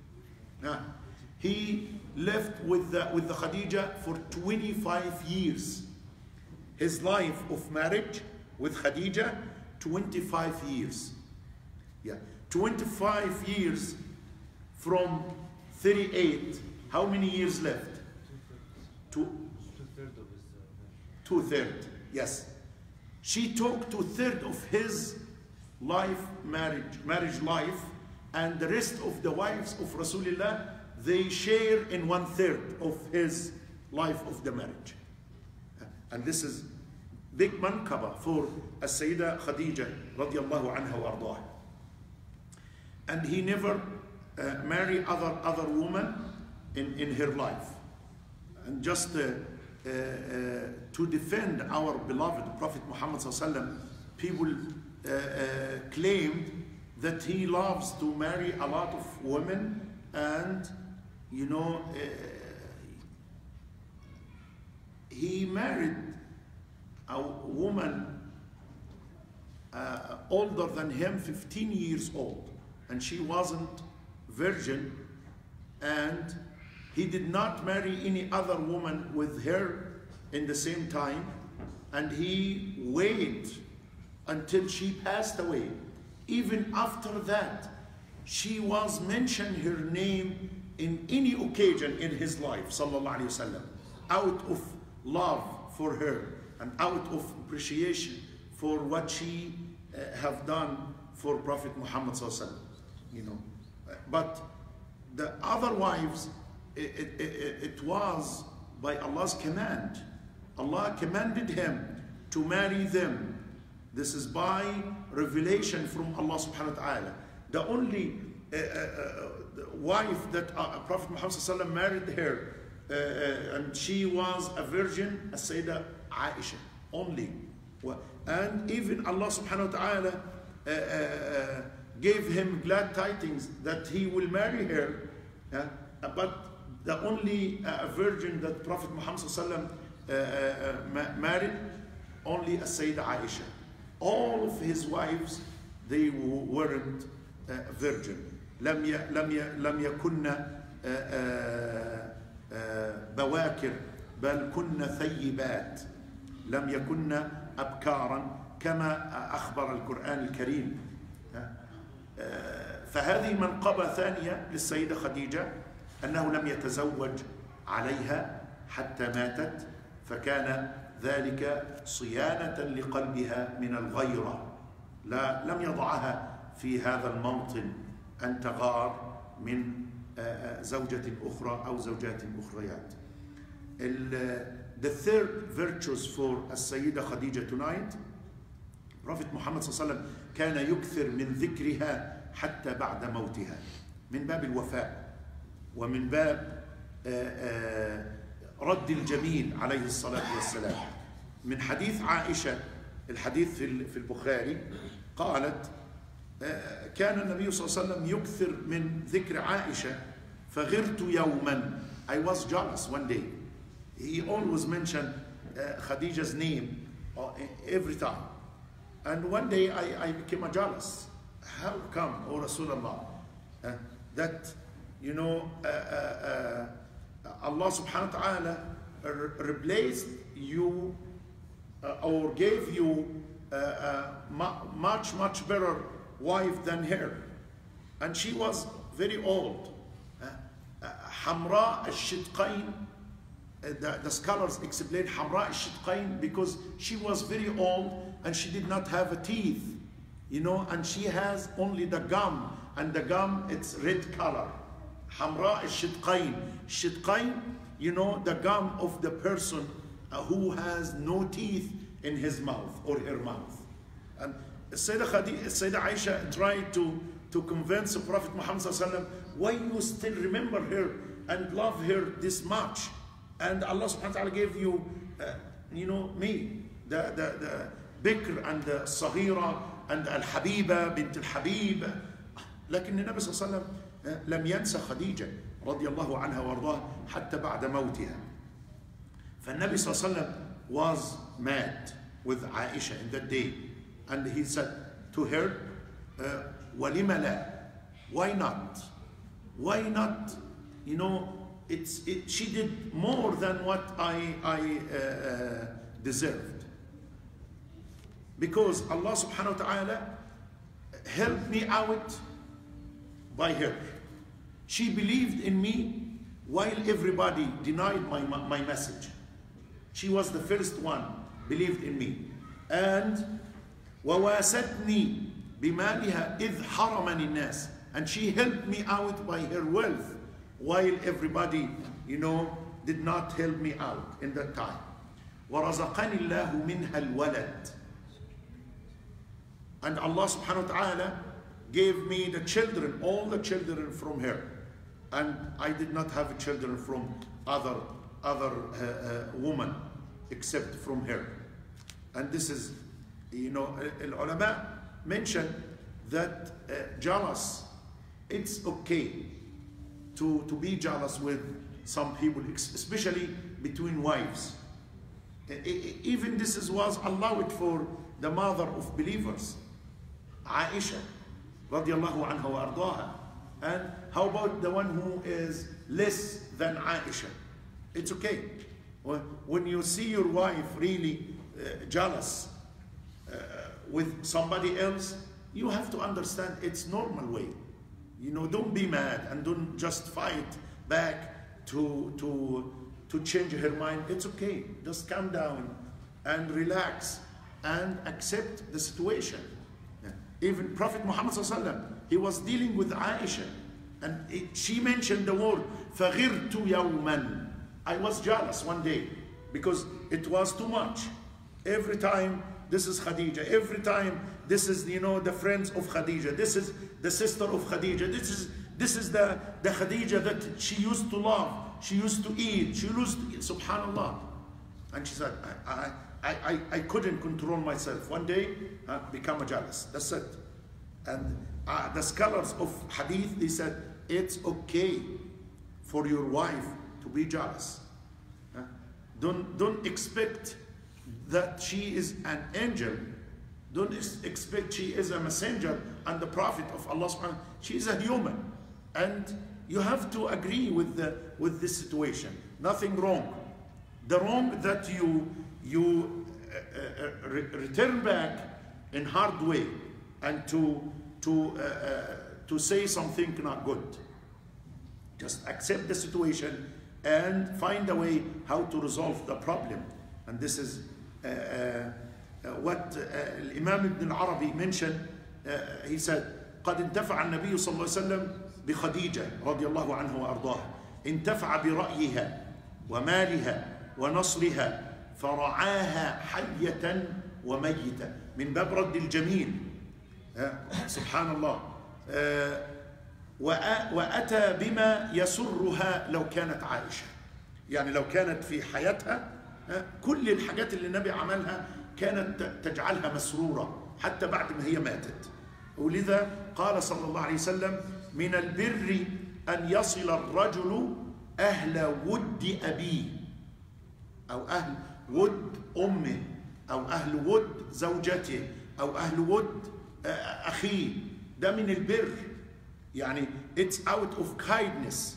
Speaker 1: He lived with the Khadija for 25 years. His life of marriage with Khadija, 25 years. 25 years from 38. How many years left? Two-thirds, yes. She took 2/3 of his marriage life, and the rest of the wives of Rasulullah, they share in 1/3 of his life of the marriage. And this is big manqaba for As-Sayyidah Khadija radiallahu anha wa ardaha. And he never married other woman in her life. And just to defend our beloved Prophet Muhammad ﷺ, people claimed that he loves to marry a lot of women, and he married a woman older than him, 15 years old, and she wasn't virgin, and he did not marry any other woman with her in the same time, and he waited until she passed away. Even after that, she was mentioned her name in any occasion in his life, sallallahu alaihi wasallam, out of love for her and out of appreciation for what she have done for Prophet Muhammad sallallahu alaihi wasallam. But the other wives, it was by Allah's command. Allah commanded him to marry them. This is by revelation from Allah subhanahu wa ta'ala. The only wife that Prophet Muhammad sallallahu alaihi wasallam married her, and she was a virgin, Sayyidah Aisha, only. And even Allah subhanahu wa ta'ala gave him glad tidings that he will marry her, but the only virgin that Prophet Muhammad sallallahu alaihi wasallam married, only Sayyidah Aisha. All of his wives, they weren't virgin. لم يكن بواكر بل كن ثيبات. لم يكن أبكارا كما أخبر القرآن الكريم. فهذه منقبة ثانية للسيدة خديجة، أنه لم يتزوج عليها حتى ماتت، فكان ذلك صيانة لقلبها من الغيرة. لم يضعها في هذا الموطن أن تغار من زوجة أخرى أو زوجات أخريات. The third virtues for السيدة خديجة tonight, Prophet Muhammad صلى الله عليه وسلم كان يكثر من ذكرها حتى بعد موتها، من باب الوفاء ومن باب رد الجميل عليه الصلاة والسلام. من حديث عائشة، الحديث في البخاري، قالت كان النبي صلى الله عليه وسلم يكثر من ذكر عائشة فغرت يوما. I was jealous one day. He always mentioned Khadija's name every time. And one day I became jealous. How come, O Rasulullah, that, you know, Allah subhanahu wa ta'ala replaced you or gave you much better wife than her, and she was very old. Hamra al-Shidqain, the scholars explain Hamra al-Shidqain because she was very old and she did not have a teeth, you know, and she has only the gum, and the gum, it's red color. Hamra al-Shidqain. Shidqain, you know, the gum of the person who has no teeth in his mouth or her mouth. And Sayyidah Aisha tried to convince the Prophet Muhammad sallallahu alaihi wasallam, why you still remember her and love her this much? And Allah subhanahu wa ta'ala gave you, you know, me, the Bikr and the Saghira and Al-Habiba bint Al-Habib. لكن النبي صلى الله عليه وسلم لم ينسى خديجة رضي الله عنها وارضاها حتى بعد موتها. فالنبي صلى الله عليه وسلم was mad with Aisha in that day, and he said to her, وَلِمَ لَا? Why not? Why not? You know, she did more than what I deserved. Because Allah subhanahu wa ta'ala helped me out by her. She believed in me while everybody denied my message. She was the first one believed in me. And وَوَاسَتْنِي بِمَالِهَا إِذْ حَرَمَنِ النَّاسِ, and she helped me out by her wealth while everybody, you know, did not help me out in that time. وَرَزَقَنِ اللَّهُ مِنْهَا الْوَلَدِ, and Allah subhanahu wa ta'ala gave me the children, all the children from her, and I did not have children from other woman except from her. And this is, you know, ulama mentioned that jealous, it's okay to be jealous with some people, especially between wives. Even this was allowed for the mother of believers, Aisha radiallahu anha wa ardaha. And how about the one who is less than Aisha? It's okay. When you see your wife really jealous with somebody else, you have to understand it's normal way. You know, don't be mad and don't just fight back to change her mind. It's okay. Just calm down and relax and accept the situation. Even Prophet Muhammad sallallahu alaihi wasallam, he was dealing with Aisha, And she mentioned the word فَغِرْتُ يَوْمًا. I was jealous one day because it was too much. Every time this is Khadija, every time this is, you know, the friends of Khadija, this is the sister of Khadija, this is the Khadija that she used to love, she used to eat, she used to eat, subhanallah. And she said, I couldn't control myself. One day, become jealous. That's it. And the scholars of hadith, they said, it's okay for your wife to be jealous. Don't expect that she is an angel. Don't expect she is a messenger and the prophet of Allah subhanahu wa ta'ala. She is a human. And you have to agree with this situation. Nothing wrong. The wrong that you return back in hard way and to say something not good. Just accept the situation and find a way how to resolve the problem. And this is what Imam Ibn al-Arabi mentioned. He said, قد انتفع النبي صلى الله عليه وسلم بخديجة رضي الله عنه وأرضاها. انتفع برأيها ومالها ونصرها فرعاها حية وميتة من باب رد الجميل. سبحان الله. وأتى بما يسرها لو كانت عائشة. يعني لو كانت في حياتها كل الحاجات اللي النبي عملها كانت تجعلها مسرورة حتى بعد ما هي ماتت. ولذا قال صلى الله عليه وسلم من البر أن يصل الرجل أهل ود أبيه أو أهل ود أمه أو أهل ود زوجته أو أهل ود أخيه. ده من البر. يعني it's out of kindness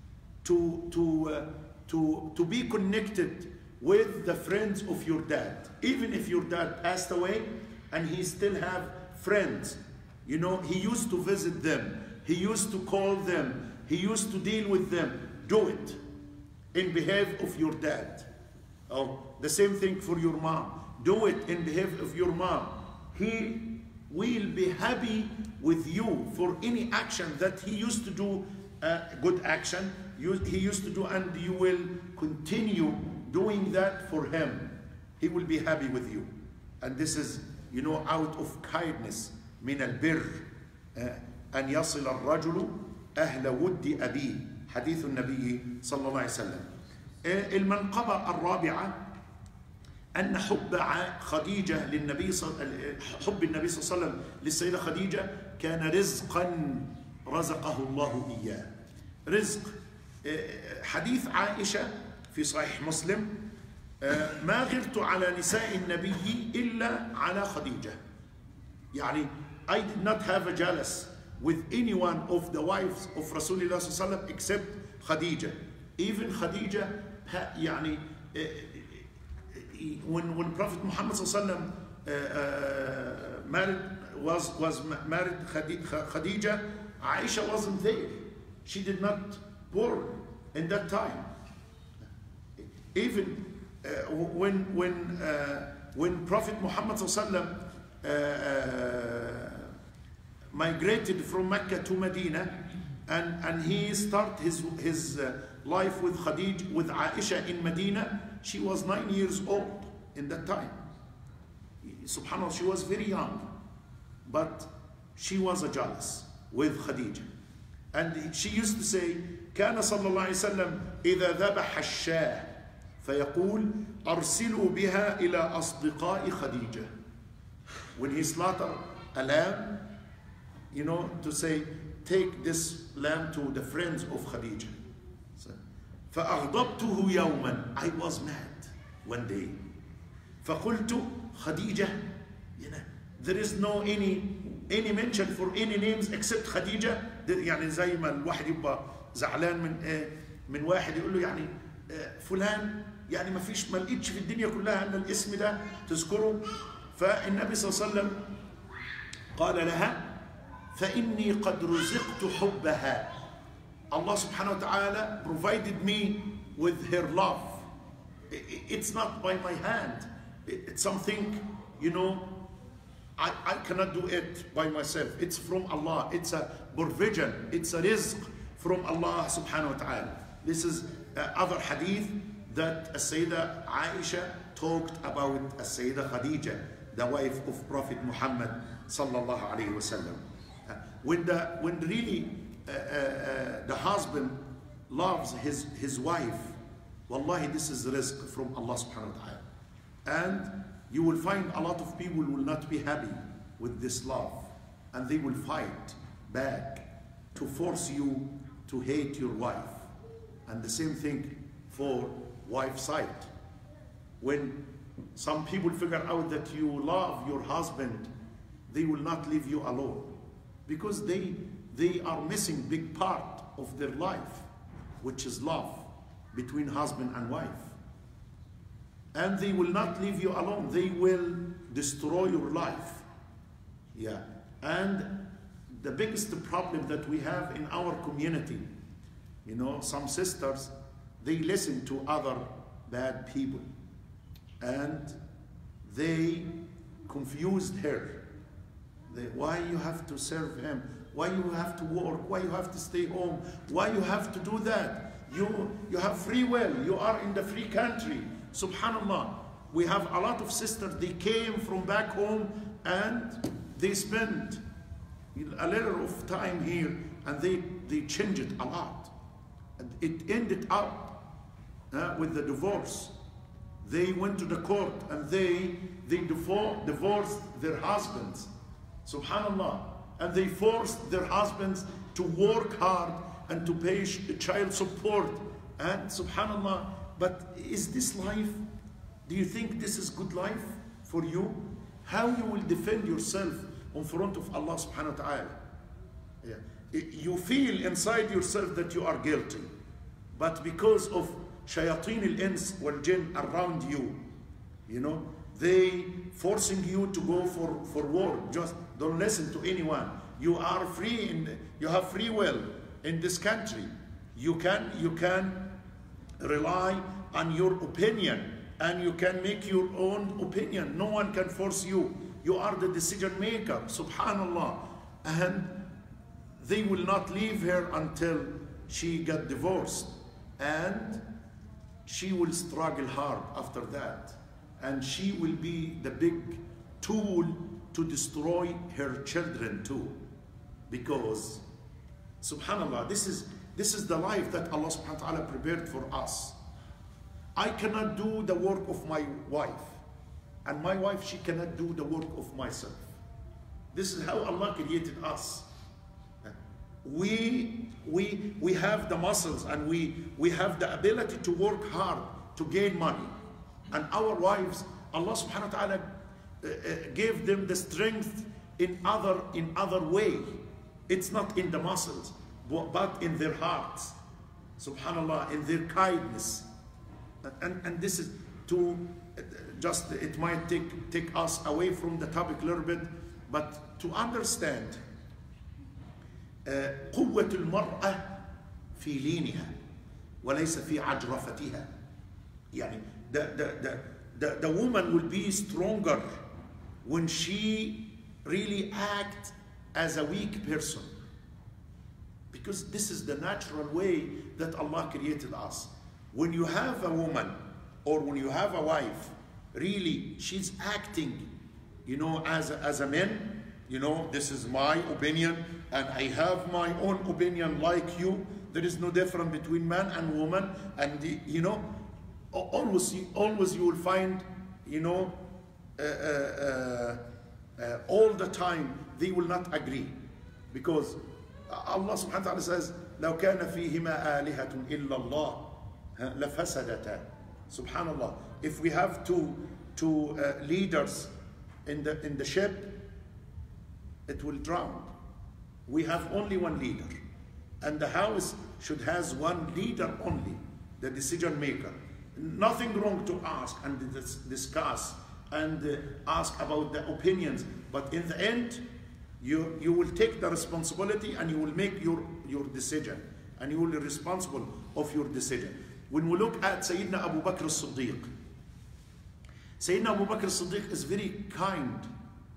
Speaker 1: to be connected with the friends of your dad. Even if your dad passed away and he still have friends, you know, he used to visit them, he used to call them, he used to deal with them. Do it in behalf of your dad. Oh, the same thing for your mom. Do it in behalf of your mom. He will be happy with you for any action that he used to do, good action he used to do, and you will continue doing that for him. He will be happy with you. And this is, you know, out of kindness. من البر أن يصل الرجل أهل ود أبيه. حديث النبي صلى الله عليه وسلم. المنقبة الرابعة أن حب خديجة للنبي حب النبي صلى الله عليه وسلم للسيدة خديجة كان رزقا رزقه الله إياه. رزق. حديث عائشة في صحيح مسلم ما غرت على نساء النبي إلا على خديجة. يعني I did not have a jealous with any one of the wives of Rasulullah صلى الله عليه وسلم except Khadija. Even Khadija, يعني when Prophet Muhammad صلى الله عليه وسلم was married Khadija, Aisha wasn't there. She did not born in that time. Even when Prophet Muhammad صلى الله عليه وسلم migrated from Mecca to Medina, and he started his life with Khadija, with Aisha in Medina. She was 9 years old in that time. Subhanallah, she was very young, but she was a jealous with Khadija. And she used to say, كان صلى الله عليه وسلم إذا ذبح الشاة فيقول أرسلوا بها إلى أصدقاء خديجة. When he slaughtered a lamb, you know, to say, take this lamb to the friends of Khadija. So, فأغضبته يوما. I was mad one day. فقلت خديجة. You know, there is no any mention for any names except Khadija. يعني زي ما الواحد يبقى زعلان من واحد يقول له يعني فلان، يعني ما فيش، ما لقيتش في الدنيا كلها الا الاسم ده تذكره. فالنبي صلى الله عليه وسلم قال لها فإني قد رزقت حبها. Allah subhanahu wa ta'ala provided me with her love. It's not by my hand. It's something, you know, I cannot do it by myself. It's from Allah. It's a provision. It's a rizq from Allah subhanahu wa ta'ala. This is other hadith that Sayyidah Aisha talked about Sayyidah Khadija, the wife of Prophet Muhammad sallallahu alayhi wa sallam. When really the husband loves his wife, wallahi, this is rizq from Allah subhanahu wa ta'ala. And you will find a lot of people will not be happy with this love, and they will fight back to force you to hate your wife. And the same thing for wife's side. When some people figure out that you love your husband, they will not leave you alone, because they are missing big part of their life, which is love between husband and wife. And they will not leave you alone. They will destroy your life. Yeah. And the biggest problem that we have in our community, you know, some sisters, they listen to other bad people, and they confused her. Why you have to serve him? Why you have to work? Why you have to stay home? Why you have to do that? You have free will. You are in the free country. Subhanallah. We have a lot of sisters, they came from back home and they spent a little of time here, and they changed it a lot. And it ended up with the divorce. They went to the court and they divorced their husbands. Subhanallah. And they forced their husbands to work hard and to pay child support. And subhanallah, but is this life? Do you think this is good life for you? How you will defend yourself in front of Allah subhanahu wa ta'ala? Yeah. You feel inside yourself that you are guilty, but because of shayateen al-ins wal jinn around you, you know, they forcing you to go for war. Just don't listen to anyone. You are free, you have free will in this country. You can rely on your opinion, and you can make your own opinion. No one can force you. You are the decision maker, subhanallah. And they will not leave her until she got divorced, and she will struggle hard after that, and she will be the big tool to destroy her children too, because subhanallah, this is the life that Allah subhanahu wa ta'ala prepared for us. I cannot do the work of my wife, and my wife, she cannot do the work of myself. This is how Allah created us. We have the muscles, and we have the ability to work hard to gain money, and our wives, Allah subhanahu wa ta'ala gave them the strength in other way. It's not in the muscles, but in their hearts, subhanallah, in their kindness. And this is to just, it might take us away from the topic a little bit, but to understand قوة المرأة في لينها وليس في عجرفتها. يعني the woman will be stronger when she really acts as a weak person, because this is the natural way that Allah created us. When you have a woman, or when you have a wife, really she's acting, you know, as a man, you know, this is my opinion and I have my own opinion like you. There is no difference between man and woman, and you know, always you will find, you know, all the time they will not agree, because Allah subhanahu wa ta'ala says, لو كان فيهما آلهة إلا الله لفسدتا. Subhanallah. If we have two leaders in the ship, it will drown. We have only one leader, and the house should has one leader only, the decision maker. Nothing wrong to ask and discuss and ask about the opinions, but in the end, you will take the responsibility and you will make your decision, and you will be responsible of your decision. When we look at Sayyidina Abu Bakr as-Siddiq, Sayyidina Abu Bakr as-Siddiq is very kind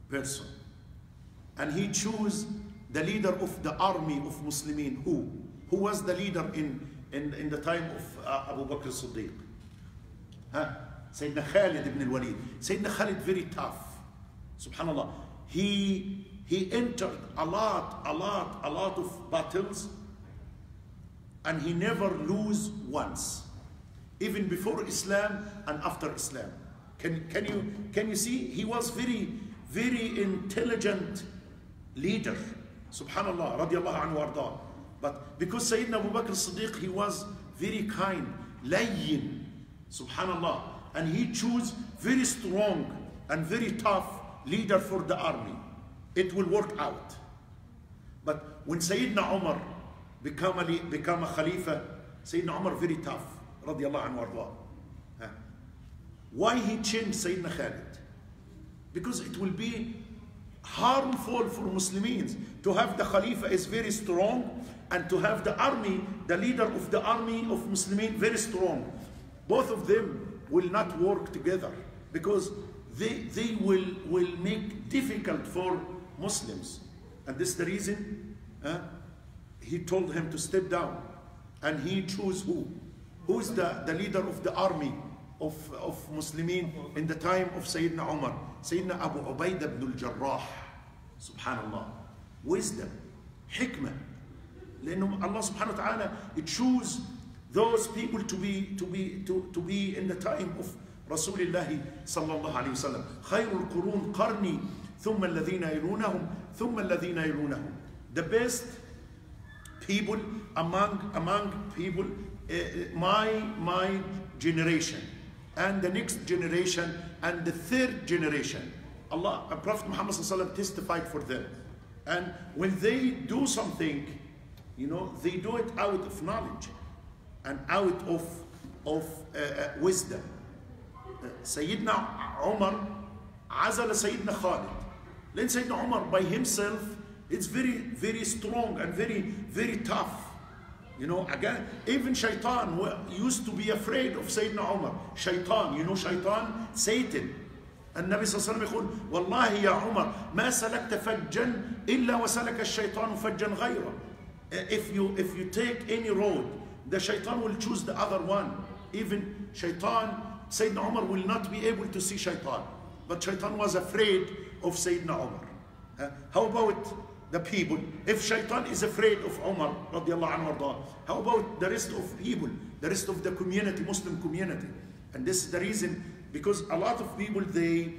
Speaker 1: person. And he chose the leader of the army of Muslimin. Who was the leader in the time of Abu Bakr as-Siddiq? Sayyidina Khalid ibn al-Walid. Sayyidina Khalid very tough. Subhanallah. He entered a lot of battles, and he never lose once, even before Islam and after Islam. Can you see? He was very intelligent leader. Subhanallah, radiallahu anhu warda. But because Sayyidina Abu Bakr as-Siddiq, he was very kind, layyin, subhanallah, and he chose very strong and very tough leader for the army. It will work out. But when Sayyidina Umar become a Khalifa, Sayyidina Umar very tough, radiallahu anhu warda. Why he changed Sayyidina Khalid? Because it will be harmful for Muslims to have the Khalifa is very strong, and to have the army, the leader of the army of Muslimin, very strong. Both of them will not work together, because they will make difficult for Muslims. And this is the reason he told him to step down. And he chose who? Who is the leader of the army of Muslimin in the time of Sayyidina Umar? Sayyidina Abu Ubaidah ibn al-Jarrah. Subhanallah. Wisdom, hikmah. لأنه Allah subhanahu wa ta'ala choose those people to be in the time of Rasulullah sallallahu alayhi wa sallam. خير القرون قرني ثم الذين يلونهم ثم الذين يلونهم. The best people among people, my generation, and the next generation, and the third generation. Allah, Prophet Muhammad sallallahu alayhi wa sallam testified for them. And when they do something, they do it out of knowledge and out of wisdom. Sayyidina Umar عزل سيدنا Khalid. Then Sayyidina Umar by himself, it's very strong and very tough. Again, even Shaitan used to be afraid of Sayyidina Umar. Shaitan, Shaitan, Satan. النبي صلى الله عليه وسلم يقول والله يا عمر ما سلكت فجا إلا وسلك الشيطان فجا غيره. If you take any road, the shaitan will choose the other one. Even shaitan, Sayyidina Umar will not be able to see shaitan. But shaitan was afraid of Sayyidina Umar. How about the people? If shaitan is afraid of Umar, radiallahu anhu, how about the rest of people, the rest of the community, Muslim community? And this is the reason, because a lot of people, they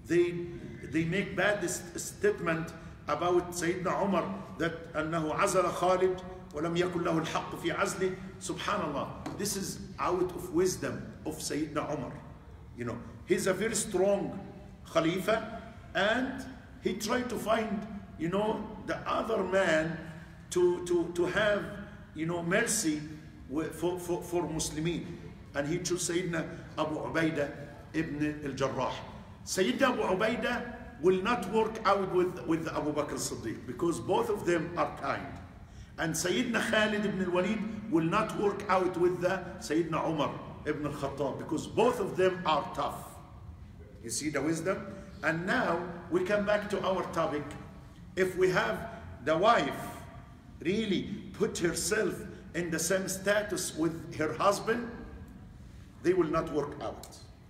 Speaker 1: make bad statement about Sayyidina Umar, that أنه عزل خالد ولم يكن له الحق في عزله. Subhanallah, this is out of wisdom of Sayyidina Umar. He's a very strong Khalifa, and he tried to find, the other man to have, mercy for Muslimin. And he chose Sayyidina Abu Ubaidah ibn al-Jarrah. Sayyidina Abu Ubaidah will not work out with Abu Bakr as-Siddiq, because both of them are kind. And Sayyidina Khalid ibn al-Walid will not work out with Sayyidina Umar ibn al-Khattab, because both of them are tough. You see the wisdom? And now we come back to our topic. If we have the wife really put herself in the same status with her husband, they will not work out.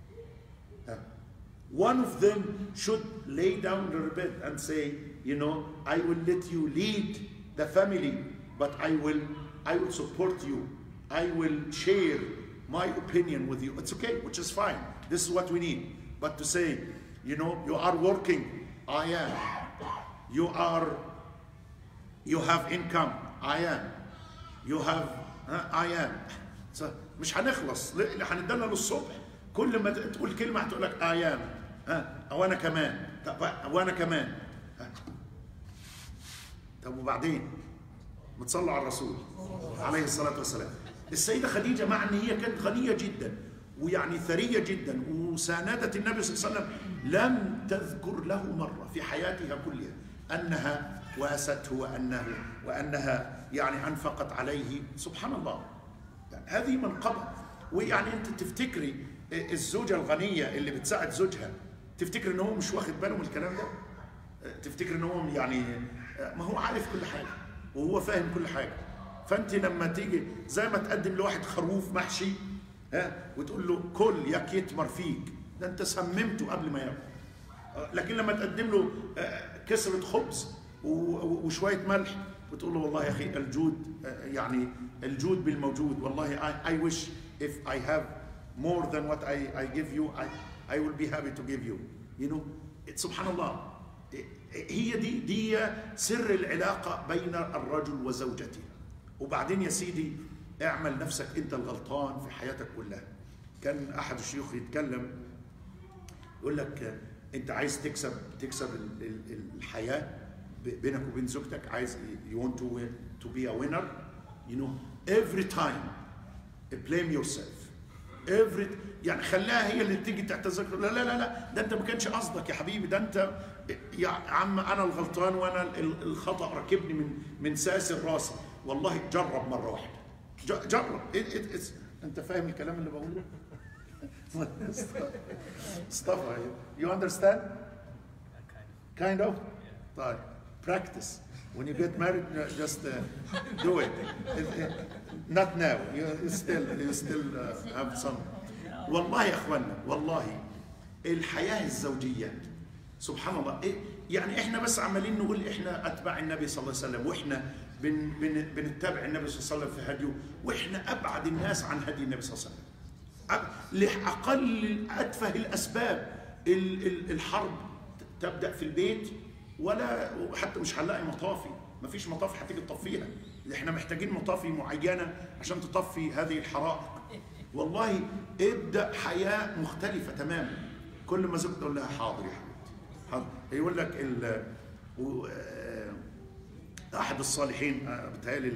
Speaker 1: One of them should lay down their bed and say, I will let you lead the family, but I will support you. I will share my opinion with you. It's okay, which is fine. This is what we need. But to say, you are working, I am. You have income, I am. You have, I am. So مش هنخلص، هندلل للصبح. كل ما تقول كلمة هتقول لك I am. وأنا كمان. وأنا كمان. طب وبعدين؟ متصلوا على الرسول عليه الصلاة والسلام. السيدة خديجة مع أن هي كانت غنية جدا ويعني ثرية جدا وساندت النبي صلى الله عليه وسلم، لم تذكر له مرة في حياتها كلها أنها واسته وأنها يعني أنفقت عليه. سبحان الله، هذه منقبة. ويعني أنت تفتكري الزوجة الغنية اللي بتساعد زوجها، تفتكر إن هو مش واخد باله من الكلام ده؟ تفتكر ان هو يعني ما هو عارف كل حاجه وهو فاهم كل حاجه. فانت لما تيجي زي ما تقدم لواحد خروف محشي وتقول له كل ياك يتمر فيك، ده انت سممته قبل ما ياكل. لكن لما تقدم له كسرة خبز وشويه ملح وتقول له والله يا اخي الجود، يعني الجود بالموجود، والله I wish if I have more than what I give you I will be happy to give you. You know, سبحان الله. هي دي سر العلاقة بين الرجل وزوجته. وبعدين يا سيدي اعمل نفسك انت الغلطان في حياتك كلها. كان احد الشيوخ يتكلم يقول لك انت عايز تكسب الحياة بينك وبين زوجتك، عايز you want to be a winner, you know, every time blame yourself. يعني خلاها هي اللي تيجي تعتذر. لا لا لا لا، ده انت ما كانش قصدك يا حبيبي، ده انت يا عم انا الغلطان وانا الخطأ راكبني من ساسر راسي. والله جرب مرة واحدة، جرب. انت فاهم الكلام اللي بقوله؟ مصطفى you understand? Kind of? طيب practice. When you get married, just do it. Not now. You still have some. والله يا اخوانا، والله الحياة الزوجية سبحان الله. يعني احنا بس عمالين نقول احنا اتباع النبي صلى الله عليه وسلم، واحنا بنتبع النبي صلى الله عليه وسلم في هديه، واحنا ابعد الناس عن هدي النبي صلى الله عليه وسلم. لأقل أتفه الأسباب، الحرب تبدأ في البيت، ولا حتى مش هنلاقي مطافي، ما فيش مطافي هتيجي تطفيها. احنا محتاجين مطافي معينة عشان تطفي هذه الحرائق. والله ابدأ حياة مختلفة تماما. كل ما زوجتك تقول لها حاضر يا حبيبتي حاضر. يقول لك أحد الصالحين، بتهيألي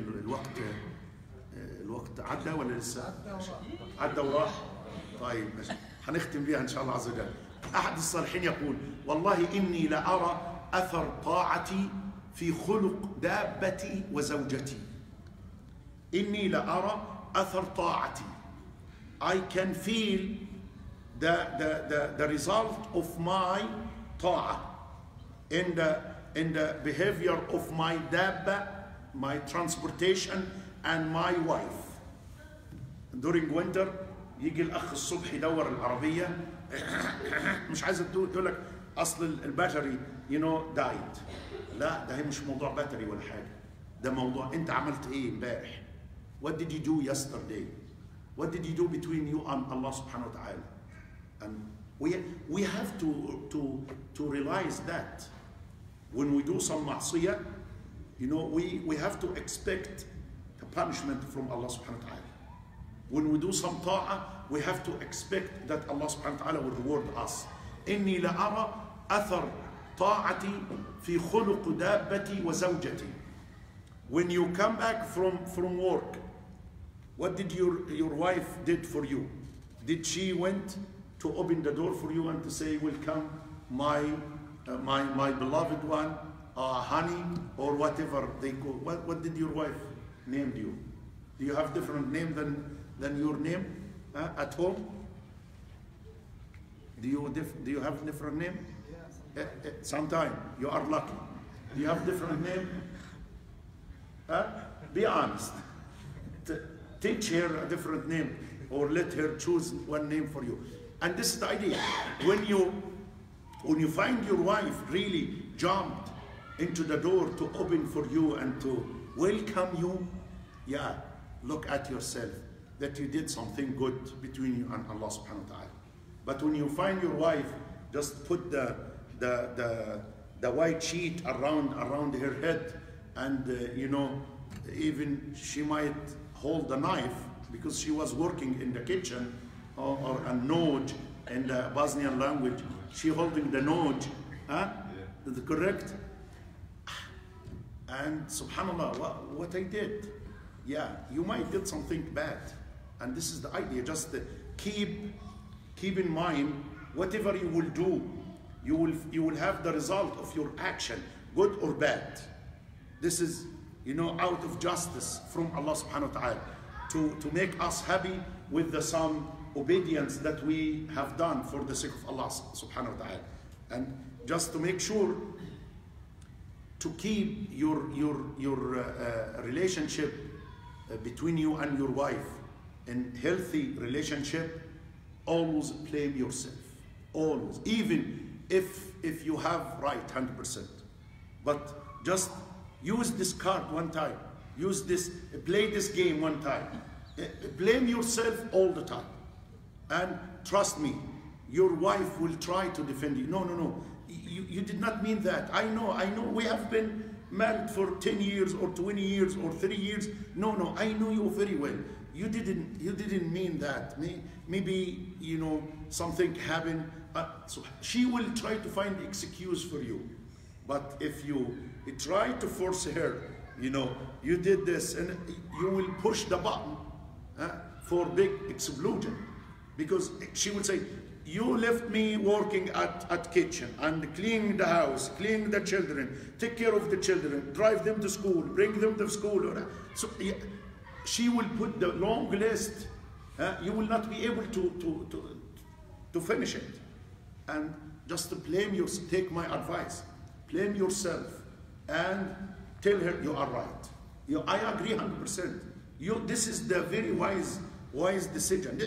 Speaker 1: الوقت عدى ولا لسه؟ عدى وراح. طيب ماشي، هنختم بيها ان شاء الله عز وجل. احد الصالحين يقول والله اني لارى اثر طاعتي في خلق دابتي وزوجتي. اني لارى اثر طاعتي. I can feel the result of my طاعة in the behavior of my dabba, my transportation and my wife. during winter يجي الاخ الصبح يدور العربيه مش عايز تقول لك اصل الباتري died. لا، ده هي مش موضوع باتري ولا حاجه، ده موضوع انت عملت ايه امبارح. What did you do yesterday? What did you do between you and Allah subhanahu wa ta'ala? And we have to realize that when we do some معصيه, we have to expect the punishment from Allah subhanahu wa ta'ala. When we do some ta'ah, we have to expect that Allah subhanahu wa ta'ala will reward us. إني لأرى أثر طاعتي في خلق دابتي وزوجتي. When you come back from work, what did your wife did for you? Did she went to open the door for you and to say, welcome my beloved one, honey, or whatever they call? What did your wife name you? Do you have different name than your name at home? Do you have different name? Sometime you are lucky. Do you have different name? Be honest. Teach her a different name, or let her choose one name for you. And this is the idea. When you find your wife really jumped into the door to open for you and to welcome you, yeah, look at yourself that you did something good between you and Allah subhanahu wa ta'ala. But when you find your wife just put the white sheet around her head, and even she might hold the knife because she was working in the kitchen, or a noj in the Bosnian language, she holding the noj, is it correct? And subhanallah, what I did, yeah, you might did something bad. And this is the idea, just keep in mind, whatever you will do, you will have the result of your action, good or bad. This is, out of justice from Allah subhanahu wa ta'ala, to make us happy with some obedience that we have done for the sake of Allah subhanahu wa ta'ala. And just to make sure to keep your relationship between you and your wife in healthy relationship, always blame yourself. Always. Even if you have right 100%. But just use this card one time. Play this game one time. Blame yourself all the time. And trust me, your wife will try to defend you. No. You did not mean that. I know. We have been married for 10 years or 20 years or 30 years. No, I know you very well. You didn't mean that. Maybe, something happened. So she will try to find excuse for you. But if you try to force her, you did this, and you will push the button for big explosion. Because she will say, you left me working at kitchen and cleaning the house, cleaning the children, take care of the children, drive them to school, bring them to school. So she will put the long list. You will not be able to finish it. And just blame yourself. Take my advice. Blame yourself and tell her you are right. I agree 100%. This is the very wise decision.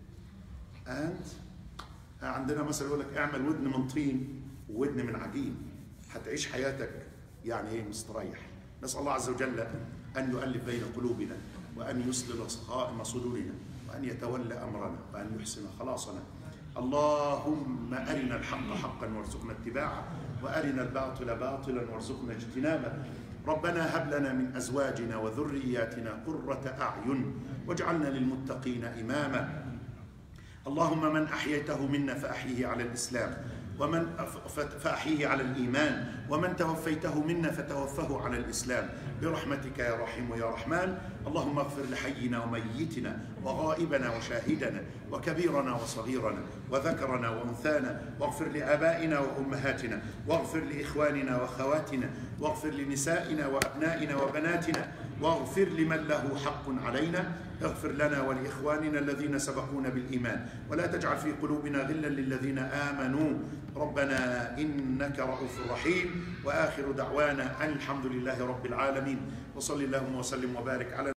Speaker 1: And عندنا مثل يقول لك اعمل ودن من طين وودن من عجين هتعيش حياتك مستريح. نسأل الله عز وجل أن يؤلف بين قلوبنا وأن يسلل سخائم صدورنا وأن يتولى أمرنا وأن يحسن خلاصنا. اللهم أرنا الحق حقا وارزقنا اتباعه وأرنا الباطل باطلا وارزقنا اجتنابه. ربنا هب لنا من أزواجنا وذرياتنا قرة أعين واجعلنا للمتقين إماما. اللهم من أحييته منا فأحيه على الإسلام فأحيه على الإيمان ومن توفيته منا فتوفه على الإسلام برحمتك يا رحيم يا رحمن. اللهم اغفر لحينا وميتنا وغائبنا وشاهدنا وكبيرنا وصغيرنا وذكرنا وأنثانا واغفر لآبائنا وأمهاتنا واغفر لإخواننا وأخواتنا واغفر لنسائنا وأبنائنا وبناتنا واغفر لمن له حق علينا. اغفر لنا ولإخواننا الذين سبقونا بالإيمان ولا تجعل في قلوبنا غلا للذين آمنوا ربنا إنك رؤوف رحيم. وآخر دعوانا أن الحمد لله رب العالمين وصلى اللهم وسلم وبارك على